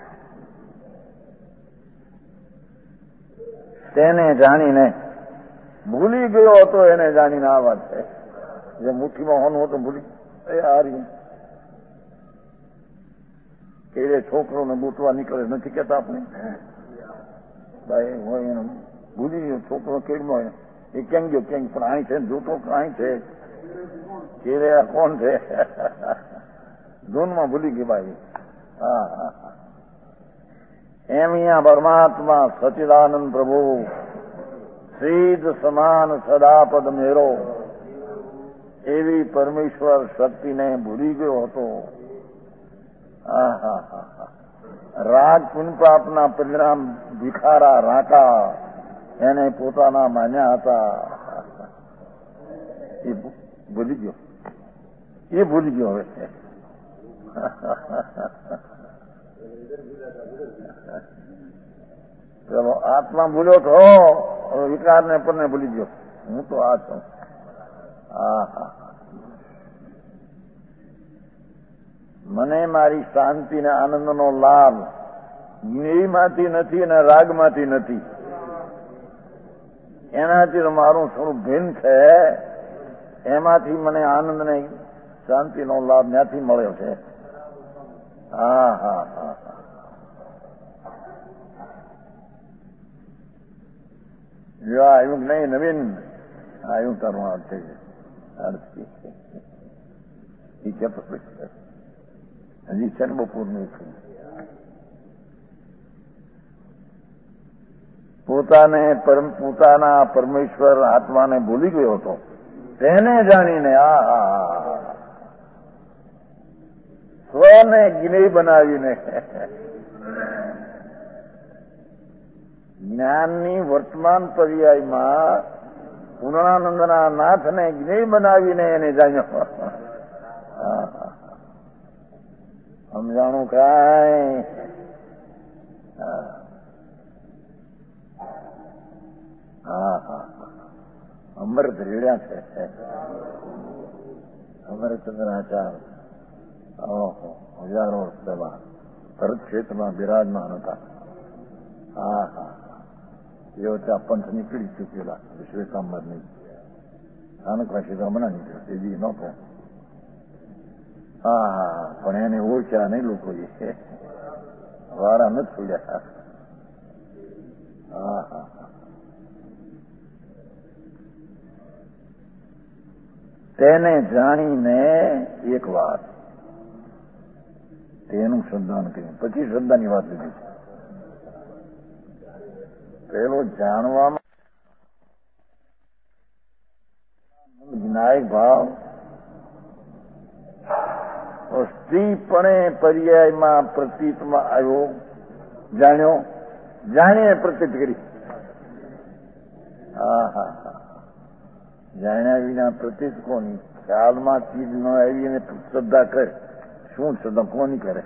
તેને જાણીને ભૂલી ગયો હતો. એને જાણીને આ વાત છે. જે મુઠ્ઠીમાં હોનું હતું ભૂલી એ આ રહ્યું કે એ છોકરોને બૂટવા નીકળે નથી કેતા આપણે ભાઈ હોય એને ભૂલી ગયો. છોકરો કેળમાં હોય એ ક્યાં ગયો ક્યાંક પણ અહીં છે, જૂઠો અહીં છે, કેરે આ કોણ છે? ધૂનમાં ભૂલી ગઈ ભાઈ. હા હા એમ અહીંયા પરમાત્મા સચિદાનંદ પ્રભુ સિદ્ધ સમાન સદાપદ મેરો એવી પરમેશ્વર શક્તિને ભૂલી ગયો હતો. હા હા હા હા રાગ પુનપાપના પરિણામ ભિખારા રાકા એને પોતાના માન્યા હતા એ ભૂલી ગયો એ ભૂલી ગયો હવે ચલો આત્મા ભૂલ્યો તો હવે વિકારને પરને ભૂલી ગયો હું તો આ છું. હા હા મને મારી શાંતિ ને આનંદનો લાભ જ્ઞેયમાંથી નથી અને રાગમાંથી નથી. એનાથી તો મારું થોડું ભિન્ન છે. એમાંથી મને આનંદ ને શાંતિનો લાભ ત્યાંથી મળ્યો છે. હા હા હા જો આવ્યું નહીં નવીન આવ્યું તારું અર્થ હજી છે ને બપોરનું પોતાને પરમ પોતાના પરમેશ્વર આત્માને ભૂલી ગયો હતો. તેને જાણીને આ હા સ્વને જ્ઞેય બનાવીને જ્ઞાનની વર્તમાન પર્યાયમાં પૂર્ણાનંદના નાથને જ્ઞેય બનાવીને એને જાણ્યો. સમજાણું કાંઈ હા હા અમૃત રેડ્યા છે અમરચંદ્રાચાર ઓહો હજારો વર્ષ પહેલા ભરત ક્ષેત્રમાં બિરાજમાન હતા. હા હા એ વચ્ચે આ પંથ નીકળી ચૂકેલા વિશ્વેતાંબરની સ્થાનકવાસી તો હમણાં નીકળ્યો તેજી નહોતો. હા હા પણ એને ઓળખ્યા નહીં લોકોએ વારા નથી છોડ્યા. હા હા તેને જાણીને એક વાત તેનું શ્રદ્ધાન કર્યું. પછી શ્રદ્ધાની વાત લીધી છે. પેલો જાણવામાં જ્ઞાયક ભાવ સ્ત્રીપણે પર્યાયમાં પ્રતીતમાં આવ્યો. જાણ્યો જાણીને પ્રતીત કરી. હા હા હા જાણ્યા વિના પ્રતીત કોની ખ્યાલમાં ચીજ ન આવી અને શ્રદ્ધા કરે. શું શ્રદ્ધા કોની કરે?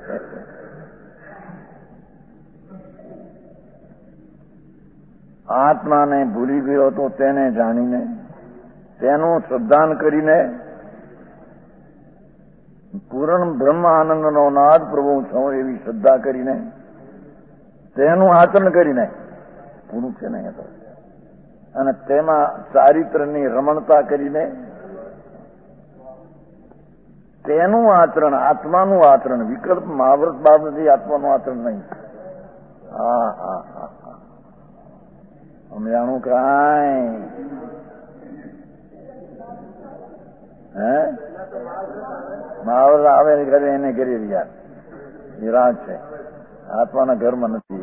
આત્માને ભૂલી ગયો હતો તેને જાણીને તેનું શ્રદ્ધાન કરીને પૂર્ણ બ્રહ્મ આનંદનો નાદ પ્રભુ છું એવી શ્રદ્ધા કરીને તેનું આચરણ કરીને પૂરું છે નહીં હતો. અને તેમાં ચારિત્રની રમણતા કરીને તેનું આચરણ આત્માનું આચરણ વિકલ્પ મહાવ્રત બાબતથી આત્માનું આચરણ નહીં. હા હા હા હા સમજાણું કાંઈ હે મહાવ્રત આવે ઘરે એને કરી રહ્યા વિરાટ છે. આત્માના ઘરમાં નથી.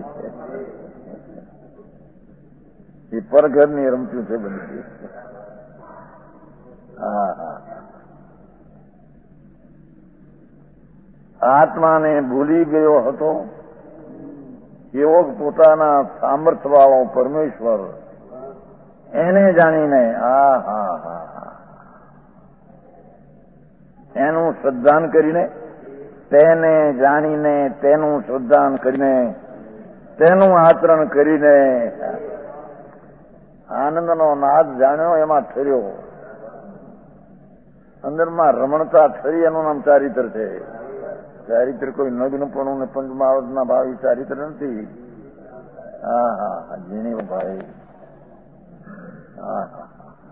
એ પરઘરની રમતું છે બધી. હા હા આત્માને ભૂલી ગયો હતો એવો પોતાના સામર્થ્ય વાળો પરમેશ્વર એને જાણીને હા હા હા હા એનું શ્રદ્ધાન કરીને તેને જાણીને તેનું શ્રદ્ધાન કરીને તેનું આચરણ કરીને આનંદનો નાદ જાણ્યો એમાં ઠર્યો. અંદરમાં રમણતા ઠરી એનું નામ ચારિત્ર છે. ચારિત્ર કોઈ નગ્નપણું ને પંચમાવતના ભાવી ચારિત્ર નથી. હા હા જેની ભાઈ હા હા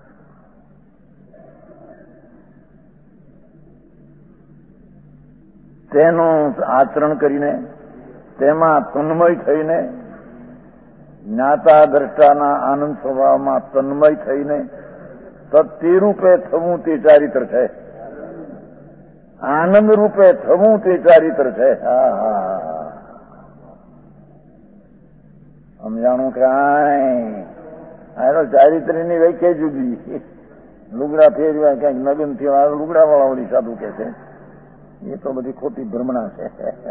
તેનું આચરણ કરીને તેમાં તન્મય થઈને જ્ઞાતા દ્રષ્ટાના આનંદ સ્વભાવમાં તન્મય થઈને તત્તે રૂપે થવું તે ચારિત્ર છે. આનંદ રૂપે થવું તે ચારિત્ર છે. હા હા સમજાણું કાંઈ આ ચારિત્રની વ્યાખ્યા જુદી. લુગડા ફેરવ્યા ક્યાંક નગન થયો લુગડા વાળા ઓલી સાધુ કે છે એ તો બધી ખોટી ભ્રમણા છે.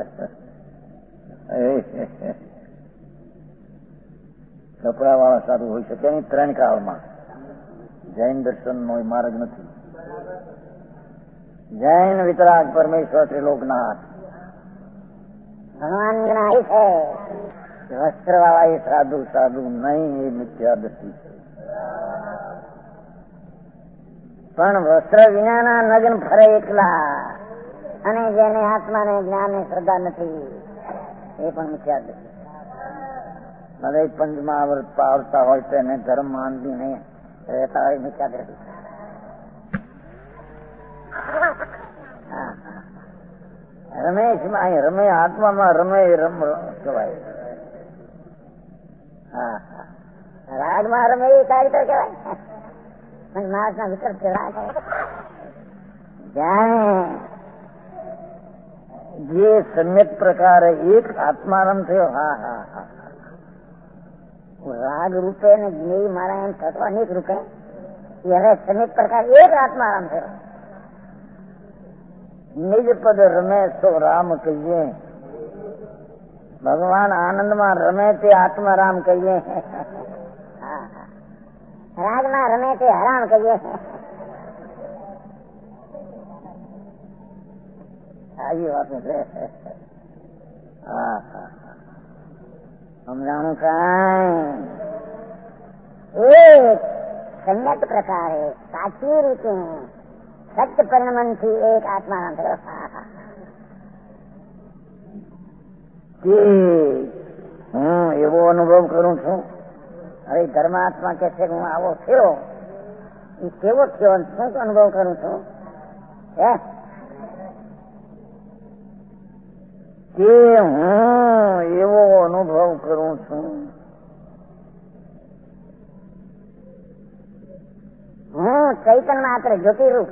કપડા વાળા સાધુ હોઈ શકે નહીં ત્રણ કાળમાં. જૈન દર્શન નો માર્ગ નથી. જૈન વિતરાગ પરમેશ્વર ત્રિલોકનાથ ભગવાન જ્ઞાની છે. વસ્ત્ર વાળા એ સાધુ સાધુ નહીં, એ મિથ્યા દ્રષ્ટિ છે. પણ વસ્ત્ર વિનાના નગ્ન ફરે એકલા, અને જેને આત્માને જ્ઞાને શ્રદ્ધા નથી એ પણ મિથ્યા દ્રષ્ટિ. ભલે પંચમાં વ્રત પાળતા હોય તેને ધર્મ માનતી નહીં રહેતા હોય મિથ્યા દ્રષ્ટિ. રમેશમાં રમે આત્મામાં રમે રમ કહેવાય. હા હા રાગમાં રમે એ સારી તો કહેવાય. માણસ ના વિકલ્પ છે રાગ. જાણે જે સમ્યક પ્રકારે એક આત્મારમ થયો. હા હા હા રાગ રૂપે ને જ્ઞેય મારા એમ થતો અનેક રૂપે હવે સમ્યક પ્રકાર એક આત્મારામ થયો. નિજ પદ રમે તો રામ કહીએ. ભગવાન આનંદમાં રમે તે આત્મારામ કહીએ. રાગમાં રમે તે હરામ કહીએ. આવી વાતો છે. હા હા સમજાણું કઈ એક સમ્યક પ્રકારે સાચી રીતે સત્ય પરિણમનથી એક આત્મારામ થયો. હું એવો અનુભવ કરું છું. હવે ધર્માત્મા કે છે કે હું આવો થયો, એ કેવો થયો શું અનુભવ કરું છું કે હું એવો અનુભવ કરું છું. હું ચૈતન માત્ર જ્યોતિરૂપ.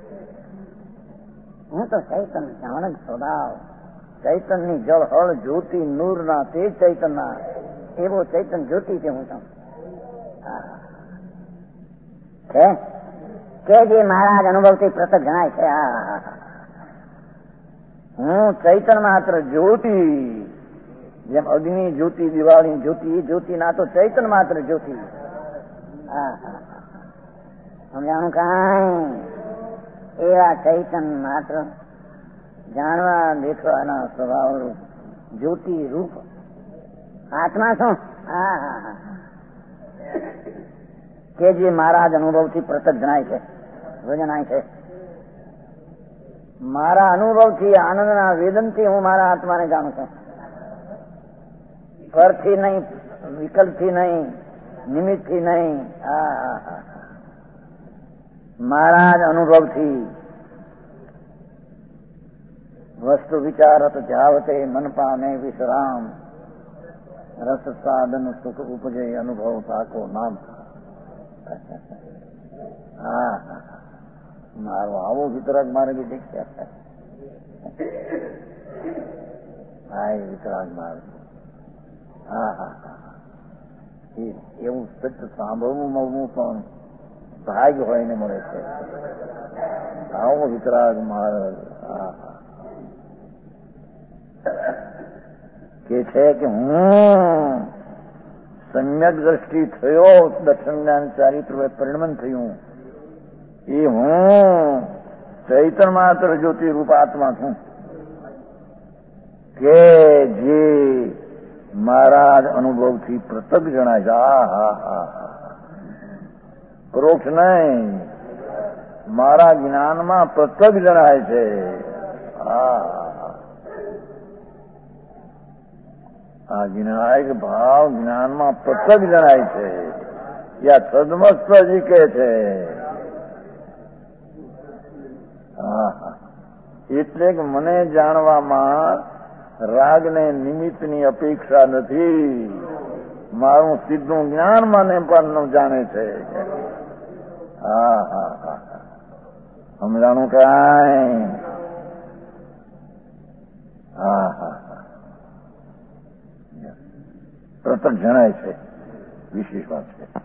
હું તો ચૈતન જાણ જ સ્વભાવ. ચૈતન ની જળહળ જ્યોતિ નૂર ના તે ચૈતન ના એવો ચૈતન જ્યોતિ છે હું છે કે જે મહારાજ અનુભવથી પ્રત્યક્ષ જણાય છે. હું ચૈતન માત્ર જ્યોતિ, જેમ અગ્નિ જ્યોતિ દિવાળી જ્યોતિ એ જ્યોતિ ના તો ચૈતન માત્ર જ્યોતિ. સમજાણું કઈ એવા ચૈતન માત્ર જાણવા દેખવાના સ્વભાવ રૂપ જ્યોતિ રૂપ આત્મા શું કે જે મહારાજ અનુભવથી પ્રત્યક્ષ જણાય છે, જણાય છે. મારા અનુભવથી આનંદના વેદનથી હું મારા આત્માને જાણું છું. પરથી નહીં, વિકલ્પથી નહીં, નિમિત્તથી નહીં. મારા જ અનુભવથી. વસ્તુ વિચારત જાવતે મન પામે વિશ્રામ, રસ સાધન સુખ ઉપજે અનુભવ તાકો નામ. હા મારો આવો વિતરાગ માર્ગ દીક્ષા. હા એ વિતરાગ માર્ગ. હા હા હા એવું સત્ય સાંભળવું મળવું પણ ભાગ્ય હોય ને મળે છે. આવો વિતરાગ માર્ગ. હા હા કે છે કે હું સમ્યક દ્રષ્ટિ થયો, દર્શન જ્ઞાન ચારિત્ર પરિણમન થયું. એ હું ચૈતન માત્ર જ્યોતિ રૂપ આત્મા છું કે જે મારા જ અનુભવથી પ્રત્યક્ષ જણાય છે. હા હા હા પરોક્ષ નહીં, મારા જ્ઞાનમાં પ્રત્યક્ષ જણાય છે. હા આ જ્ઞાયક ભાવ જ્ઞાનમાં પ્રત્યક્ષ જણાય છે. યા સદમસ્તજી કહે છે. એટલે કે મને જાણવામાં રાગને નિમિત્તની અપેક્ષા નથી. મારું સીધું જ્ઞાન મને પણ જાણે છે. હા હા હા સમજાણું કાંઈ. હા હા પ્રત્યક્ષ જણાય છે. વિશેષ વાત છે.